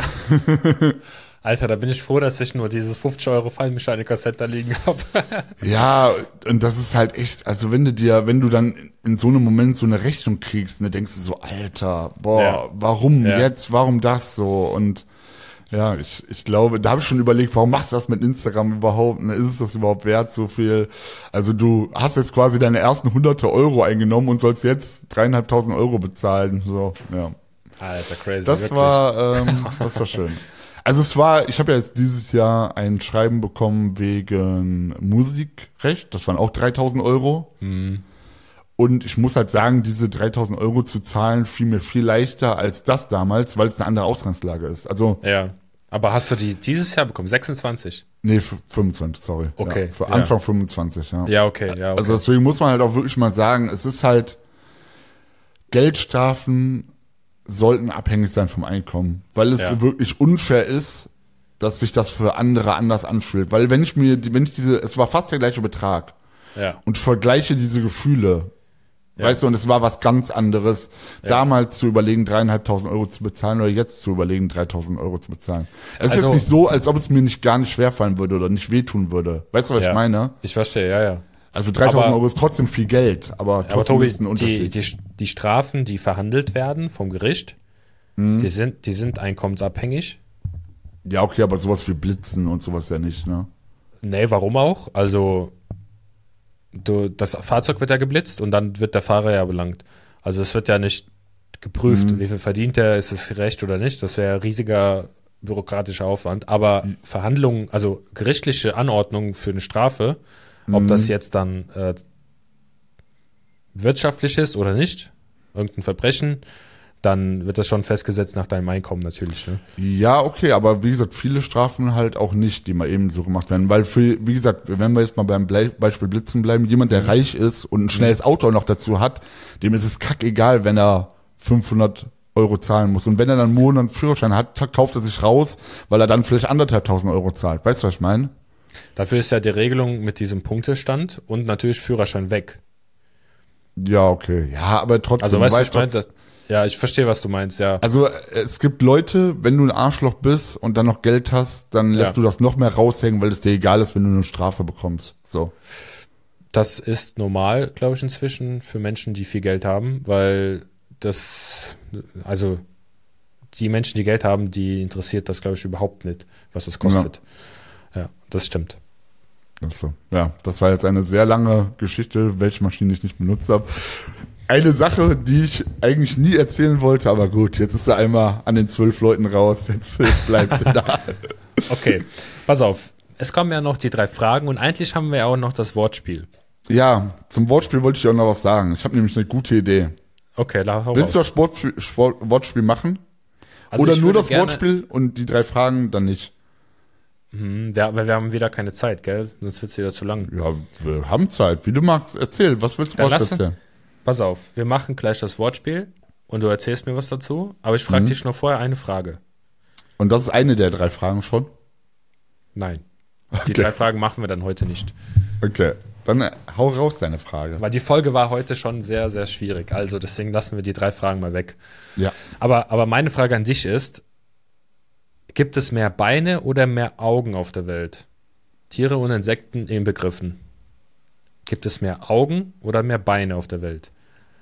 Alter, da bin ich froh, dass ich nur dieses fünfzig Euro Fallmechaniker-Set da liegen habe. Ja, und das ist halt echt, also wenn du dir, wenn du dann in so einem Moment so eine Rechnung kriegst, ne, denkst du so, Alter, boah, Ja. warum Ja. jetzt, warum das so? Und Ja, ich, ich glaube, da habe ich schon überlegt, warum machst du das mit Instagram überhaupt? Ne? Ist es das überhaupt wert, so viel? Also du hast jetzt quasi deine ersten hunderte Euro eingenommen und sollst jetzt dreieinhalbtausend Euro bezahlen. So, ja. Alter, crazy. Das wirklich. war, ähm, das war schön. Also es war, ich habe ja jetzt dieses Jahr ein Schreiben bekommen wegen Musikrecht. Das waren auch dreitausend Euro. Mhm. Und ich muss halt sagen, diese dreitausend Euro zu zahlen, fiel mir viel leichter als das damals, weil es eine andere Ausgangslage ist. Also, Ja. Aber hast du die dieses Jahr bekommen? sechsundzwanzig? nee, für fünfundzwanzig, sorry. Okay, Ja, für ja. Anfang fünfundzwanzig, ja. Ja, okay, ja, okay. Also deswegen muss man halt auch wirklich mal sagen, es ist halt, Geldstrafen sollten abhängig sein vom Einkommen, weil es Ja. wirklich unfair ist, dass sich das für andere anders anfühlt. Weil wenn ich mir, wenn ich diese, es war fast der gleiche Betrag ja. und vergleiche diese Gefühle, Ja. weißt du, und es war was ganz anderes, Ja. damals zu überlegen, dreieinhalbtausend Euro zu bezahlen oder jetzt zu überlegen, dreitausend Euro zu bezahlen. Es ist Also- jetzt nicht so, als ob es mir nicht gar nicht schwerfallen würde oder nicht wehtun würde. Weißt du, was Ja. ich meine? Ich verstehe, ja, ja. Also dreitausend Aber- Euro ist trotzdem viel Geld, aber Aber trotzdem Tobi, ist es ein die, Unterschied. die, die Strafen, die verhandelt werden vom Gericht, Mhm. die sind, die sind einkommensabhängig. Ja, okay, aber sowas wie Blitzen und sowas ja nicht, ne? Nee, warum auch? Also, du, das Fahrzeug wird ja geblitzt und dann wird der Fahrer ja belangt. Also es wird ja nicht geprüft, Mhm. wie viel verdient er, ist es gerecht oder nicht. Das wäre riesiger bürokratischer Aufwand. Aber Verhandlungen, also gerichtliche Anordnungen für eine Strafe, ob Mhm. das jetzt dann äh, wirtschaftlich ist oder nicht, irgendein Verbrechen, dann wird das schon festgesetzt nach deinem Einkommen natürlich. Ne? Ja, okay, aber wie gesagt, viele Strafen halt auch nicht, die mal eben so gemacht werden. Weil für, wie gesagt, wenn wir jetzt mal beim Blei- Beispiel Blitzen bleiben, jemand, der reich ist und ein schnelles Auto noch dazu hat, dem ist es kackegal, wenn er fünfhundert Euro zahlen muss. Und wenn er dann einen Monat einen Führerschein hat, ta- kauft er sich raus, weil er dann vielleicht anderthalbtausend Euro zahlt. Weißt du, was ich meine? Dafür ist ja die Regelung mit diesem Punktestand und natürlich Führerschein weg. Ja, okay. Ja, aber trotzdem. Also du weißt du, ich weißt meine, trotzdem- das- ja, ich verstehe, was du meinst, ja. Also es gibt Leute, wenn du ein Arschloch bist und dann noch Geld hast, dann lässt Ja. du das noch mehr raushängen, weil es dir egal ist, wenn du eine Strafe bekommst. So. Das ist normal, glaube ich, inzwischen für Menschen, die viel Geld haben, weil das, also die Menschen, die Geld haben, die interessiert das, glaube ich, überhaupt nicht, was es kostet. Ja, das stimmt. Achso. Ja, das war jetzt eine sehr lange Geschichte, welche Maschine ich nicht benutzt habe. Eine Sache, die ich eigentlich nie erzählen wollte, aber gut, jetzt ist sie einmal an den zwölf Leuten raus, jetzt, jetzt bleibt sie da. Okay, pass auf. Es kommen ja noch die drei Fragen und eigentlich haben wir ja auch noch das Wortspiel. Ja, zum Wortspiel wollte ich auch noch was sagen. Ich habe nämlich eine gute Idee. Okay, da hau Willst du raus. das Sport, Sport, Wortspiel machen? Also Oder ich nur würde das gerne- Wortspiel und die drei Fragen dann nicht? Hm, wir, weil wir haben wieder keine Zeit, gell? Sonst wird es wieder zu lang. Ja, wir haben Zeit. Wie du magst, erzähl. Was willst du Dann überhaupt lass- erzählen? Pass auf, wir machen gleich das Wortspiel und du erzählst mir was dazu, aber ich frage Mhm. dich noch vorher eine Frage. Und das ist eine der drei Fragen schon? Nein. Die Okay. drei Fragen machen wir dann heute nicht. Okay, dann äh, hau raus deine Frage. Weil die Folge war heute schon sehr, sehr schwierig. Also deswegen lassen wir die drei Fragen mal weg. Ja. Aber, aber meine Frage an dich ist, gibt es mehr Beine oder mehr Augen auf der Welt? Tiere und Insekten inbegriffen. Gibt es mehr Augen oder mehr Beine auf der Welt?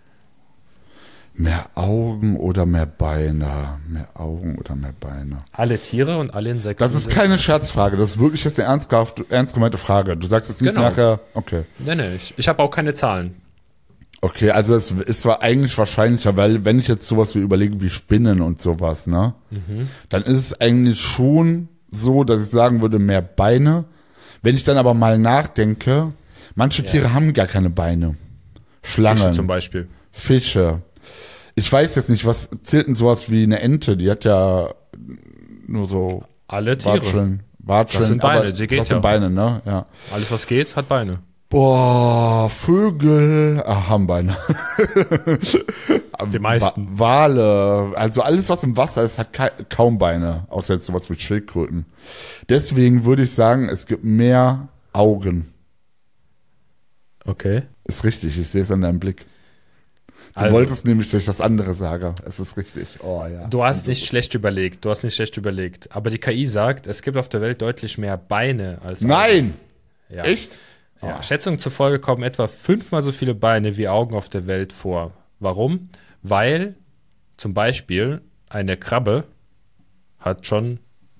Mehr Augen oder mehr Beine? Mehr Augen oder mehr Beine? Alle Tiere und alle Insekten. Das ist sind- keine Scherzfrage. Das ist wirklich jetzt eine ernsthaft, ernst gemeinte Frage. Du sagst jetzt nicht Genau. nachher, okay. Nee, nee, ich, ich habe auch keine Zahlen. Okay, also es ist zwar eigentlich wahrscheinlicher, weil wenn ich jetzt sowas wie überlege wie Spinnen und sowas, ne, dann ist es eigentlich schon so, dass ich sagen würde, mehr Beine. Wenn ich dann aber mal nachdenke, manche Ja. Tiere haben gar keine Beine. Schlangen, Fische zum Fische. Beispiel. Ich weiß jetzt nicht, was zählt denn sowas wie eine Ente? Die hat ja nur so Alle Tiere. Watscheln. Watscheln, Das sind Beine, aber sie geht das sind ja. Beine, ne? Ja. Alles, was geht, hat Beine. Boah, Vögel ah, haben Beine. Die meisten. Wa- Wale, also alles, was im Wasser ist, hat ka kaum Beine, außer jetzt sowas wie Schildkröten. Deswegen würde ich sagen, es gibt mehr Augen. Okay. Ist richtig, ich sehe es an deinem Blick. Du Also, wolltest nämlich, dass ich das andere sage. Es ist richtig. Oh ja. du hast nicht schlecht überlegt. Du hast nicht schlecht überlegt. Aber die K I sagt, es gibt auf der Welt deutlich mehr Beine als Augen. Nein! Ja. Echt? Ja. Oh. Schätzungen zufolge kommen etwa fünfmal so viele Beine wie Augen auf der Welt vor. Warum? Weil zum Beispiel eine Krabbe hat schon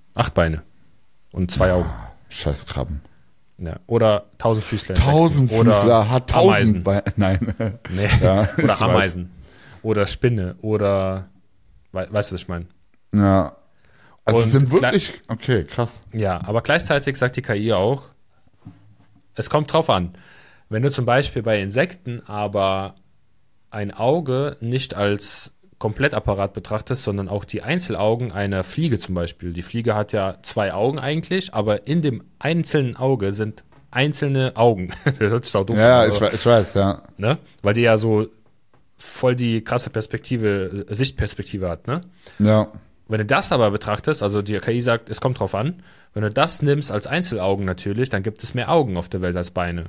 Acht Beine und zwei Augen. Scheiß Krabben. Ja. Oder Tausendfüßler. Tausendfüßler hat tausend Ameisen. Beine. Nein. Nee. Ja, ich Oder weiß. Ameisen. Oder Spinne. Oder, we weißt du, was ich meine? Ja. Also Und es sind wirklich, okay, krass. Ja, aber gleichzeitig sagt die K I auch, es kommt drauf an. Wenn du zum Beispiel bei Insekten aber ein Auge nicht als Komplettapparat betrachtest, sondern auch die Einzelaugen einer Fliege zum Beispiel. Die Fliege hat ja zwei Augen eigentlich, aber in dem einzelnen Auge sind einzelne Augen. Das hört sich auch doof Ja, an, ich, aber, we- ich weiß, ja. ne? Weil die ja so voll die krasse Perspektive, äh, Sichtperspektive hat, ne? Ja. Wenn du das aber betrachtest, also die K I sagt, es kommt drauf an, wenn du das nimmst als Einzelaugen natürlich, dann gibt es mehr Augen auf der Welt als Beine.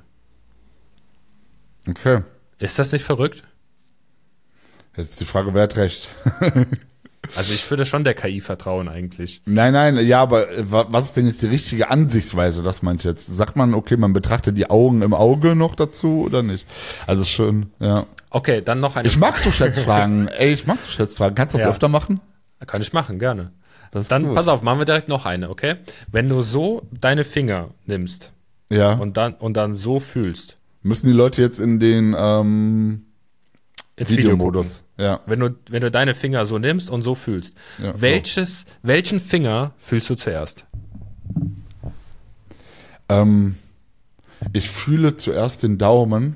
Okay. Ist das nicht verrückt? Jetzt ist die Frage, wer hat recht? Also ich würde schon der K I vertrauen eigentlich. Nein, nein, ja, aber äh, wa- was ist denn jetzt die richtige Ansichtsweise, das meint jetzt? Sagt man, okay, man betrachtet die Augen im Auge noch dazu oder nicht? Also schon, ja. Okay, dann noch eine Ich mag so Schätzfragen. Ey, ich mag so Schätzfragen. Kannst du das Ja. öfter machen? Kann ich machen, gerne. Das ist Dann gut. pass auf, machen wir direkt noch eine, okay? Wenn du so deine Finger nimmst Ja. und dann, und dann so fühlst, Müssen die Leute jetzt in den ähm, ins Video gucken. Videomodus? Ja. Wenn du, wenn du deine Finger so nimmst und so fühlst, Ja, so. welches, welchen Finger fühlst du zuerst? Ähm, ich fühle zuerst den Daumen.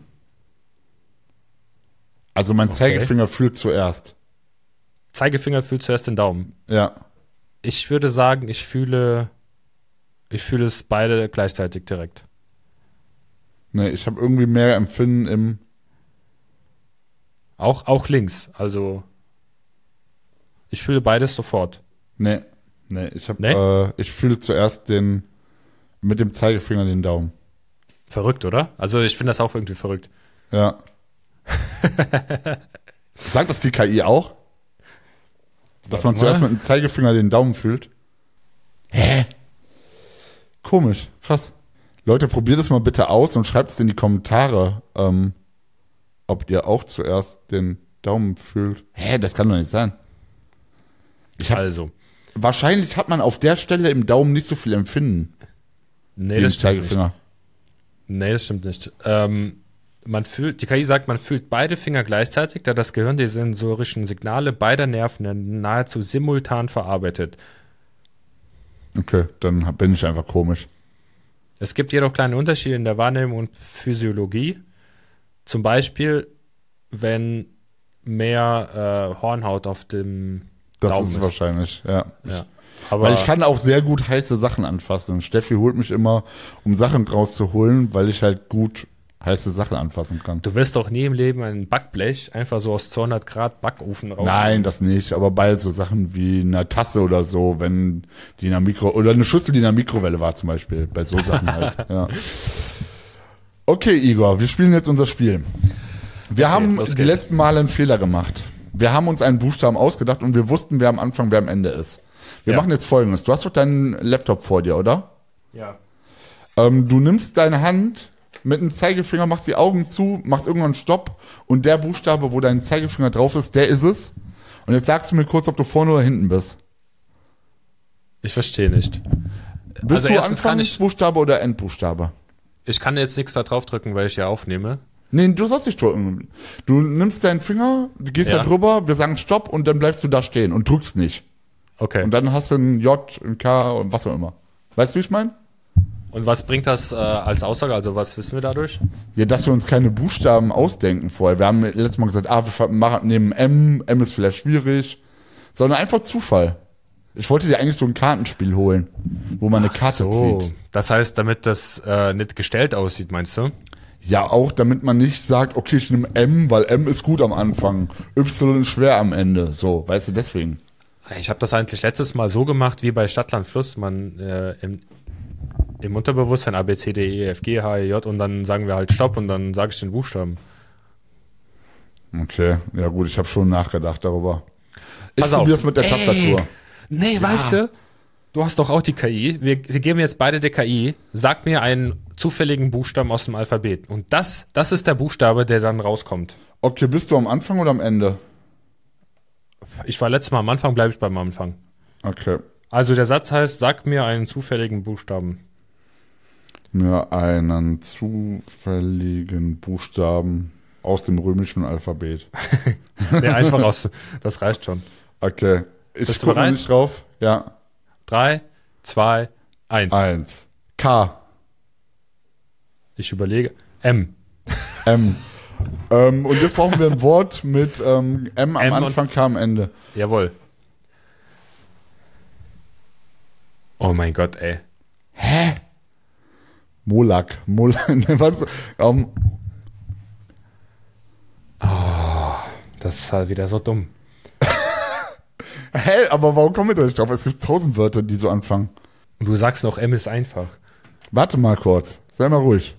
Also mein Okay. Zeigefinger fühlt zuerst. Zeigefinger fühlt zuerst den Daumen. Ja. Ich würde sagen, ich fühle, ich fühle es beide gleichzeitig direkt. Nee, ich habe irgendwie mehr Empfinden im. Auch, auch links. Also, ich fühle beides sofort. Nee. Nee, ich habe Nee? äh, ich fühle zuerst den mit dem Zeigefinger den Daumen. Verrückt, oder? Also, ich finde das auch irgendwie verrückt. Ja. Sagt das die K I auch? Dass man Warte zuerst mal. mit dem Zeigefinger den Daumen fühlt? Hä? Komisch, krass. Leute, probiert es mal bitte aus und schreibt es in die Kommentare, ähm, ob ihr auch zuerst den Daumen fühlt. Hä, das kann doch nicht sein. Ich hab, Also, wahrscheinlich hat man auf der Stelle im Daumen nicht so viel Empfinden nee, wie im das stimmt nicht. Zeigefinger. Nee, das stimmt nicht. Ähm, man fühlt, die K I sagt, man fühlt beide Finger gleichzeitig, da das Gehirn die sensorischen Signale beider Nerven nahezu simultan verarbeitet. Okay, dann bin ich einfach komisch. Es gibt jedoch kleine Unterschiede in der Wahrnehmung und Physiologie. Zum Beispiel, wenn mehr äh, Hornhaut auf dem Das Daumen ist ist. wahrscheinlich, ja. Ja. Aber Weil ich kann auch sehr gut heiße Sachen anfassen. Steffi holt mich immer, um Sachen rauszuholen, weil ich halt gut heiße Sachen anfassen kann. du wirst doch nie im Leben ein Backblech einfach so aus zweihundert Grad Backofen raus. Nein, das nicht. Aber bei so Sachen wie einer Tasse oder so, wenn die in der Mikro oder eine Schüssel, die in der Mikrowelle war zum Beispiel, bei so Sachen halt. Ja. Okay, Igor, wir spielen jetzt unser Spiel. Wir Okay, haben los die geht's. letzten Male einen Fehler gemacht. Wir haben uns einen Buchstaben ausgedacht und wir wussten, wer am Anfang, wer am Ende ist. Wir Ja. machen jetzt Folgendes. Du hast doch deinen Laptop vor dir, oder? Ja. Ähm, du nimmst deine Hand mit dem Zeigefinger, machst die Augen zu, machst irgendwann Stopp und der Buchstabe, wo dein Zeigefinger drauf ist, der ist es. Und jetzt sagst du mir kurz, ob du vorne oder hinten bist. Ich verstehe nicht. Bist Also du erstens kann Anfangsbuchstabe oder Endbuchstabe? Ich kann jetzt nichts da drauf drücken, weil ich ja aufnehme. Nee, du sollst nicht drücken. Du nimmst deinen Finger, du gehst Ja. da drüber, wir sagen Stopp und dann bleibst du da stehen und drückst nicht. Okay. Und dann hast du ein J, ein K und was auch immer. Weißt du, wie ich meine? Und was bringt das äh, als Aussage? Also was wissen wir dadurch? Ja, dass wir uns keine Buchstaben ausdenken vorher. Wir haben letztes Mal gesagt, ah, wir machen, nehmen M, M ist vielleicht schwierig, sondern einfach Zufall. Ich wollte dir eigentlich so ein Kartenspiel holen, wo man eine Karte zieht. Das heißt, damit das äh, nicht gestellt aussieht, meinst du? Ja, auch damit man nicht sagt, okay, ich nehme M, weil M ist gut am Anfang, Y ist schwer am Ende. So, weißt du, deswegen. Ich habe das eigentlich letztes Mal so gemacht wie bei Stadtland Fluss. Man äh, im, im Unterbewusstsein A, B, C, D, E, F, G, H, I, J und dann sagen wir halt Stopp und dann sage ich den Buchstaben. Okay, ja gut, ich habe schon nachgedacht darüber. Ich Pass auf. probier's mit der Ey. Tastatur. Nee, weißt du, du hast doch auch die K I. Wir, wir geben jetzt beide der K I. Sag mir einen zufälligen Buchstaben aus dem Alphabet. Und das, das ist der Buchstabe, der dann rauskommt. Okay, bist du am Anfang oder am Ende? Ich war letztes Mal am Anfang, bleibe ich beim Anfang. Okay. Also der Satz heißt, sag mir einen zufälligen Buchstaben. Mir einen zufälligen Buchstaben aus dem römischen Alphabet. Nee, einfach aus, das reicht schon. Okay, ich Bist du gucke bereit? nicht drauf. Ja, Drei, zwei, eins. eins. K, Ich überlege. M. M. ähm, und jetzt brauchen wir ein Wort mit ähm, M am M und- Anfang, K am Ende. Jawohl. Oh mein Gott, ey. Molak. Molak. Ne, was? Ähm, Das ist halt wieder so dumm. hä, aber warum kommen wir da nicht drauf? Es gibt tausend Wörter, die so anfangen. Und du sagst noch, M ist einfach. Warte mal kurz. Sei mal ruhig.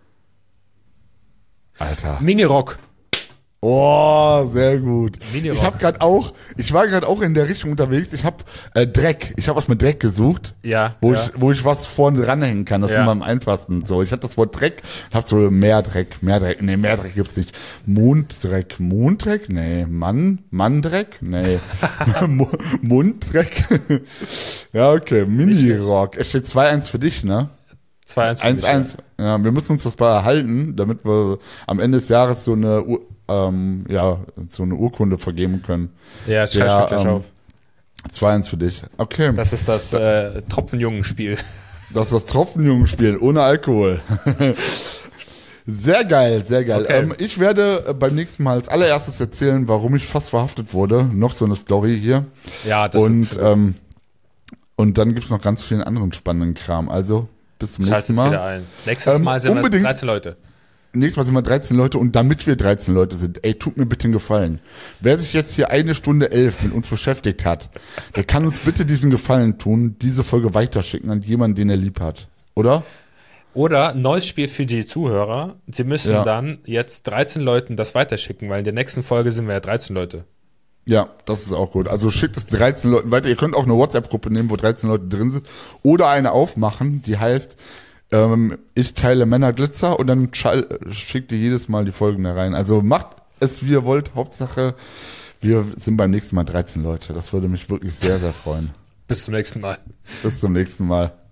Alter. Minirock. Oh, sehr gut. Minirock. Ich habe gerade auch, ich war gerade auch in der Richtung unterwegs. Ich habe äh, Dreck. Ich habe was mit Dreck gesucht, Ja. wo ja. ich, wo ich was vorne dranhängen kann. Das Ja. ist immer am einfachsten. So, ich hatte das Wort Dreck, hab so Meerdreck, Meerdreck. Nee, Meerdreck gibt's nicht. Monddreck, Monddreck? Nee, Mann, Manndreck? Nee, Mu- Munddreck. Ja, okay. Mini-Rock. Es steht zwei eins für dich, ne? zwei eins. eins eins. Ja, wir müssen uns das behalten, damit wir am Ende des Jahres so eine, Ur- ähm, ja, so eine Urkunde vergeben können. Ja, das schreibe ich mir gleich ähm, auf. zwei eins für dich. Okay. Das, Das ist das äh, Tropfenjungen-Spiel. ist das Tropfenjungenspiel ohne Alkohol. Sehr geil, sehr geil. Okay. Ähm, ich werde äh, beim nächsten Mal als allererstes erzählen, warum ich fast verhaftet wurde. Noch so eine Story hier. Ja, das Und, ist ähm, und dann gibt's noch ganz vielen anderen spannenden Kram. Also, bis zum Schaltet nächsten Mal. wieder ein. Nächstes Ähm, Mal sind wir unbedingt- dreizehn Leute. Nächstes Mal sind wir dreizehn Leute und damit wir dreizehn Leute sind, ey, tut mir bitte einen Gefallen. Wer sich jetzt hier eine Stunde elf mit uns beschäftigt hat, der kann uns bitte diesen Gefallen tun, diese Folge weiterschicken an jemanden, den er lieb hat. Oder? Oder ein neues Spiel für die Zuhörer. Sie müssen Ja. dann jetzt dreizehn Leuten das weiterschicken, weil in der nächsten Folge sind wir ja dreizehn Leute. Ja, das ist auch gut. Also schickt es dreizehn Leuten weiter. Ihr könnt auch eine WhatsApp-Gruppe nehmen, wo dreizehn Leute drin sind. Oder eine aufmachen, die heißt, ähm, ich teile Männerglitzer und dann schall- schickt ihr jedes Mal die Folgen da rein. Also macht es, wie ihr wollt. Hauptsache, wir sind beim nächsten Mal dreizehn Leute. Das würde mich wirklich sehr, sehr freuen. Bis zum nächsten Mal. Bis zum nächsten Mal.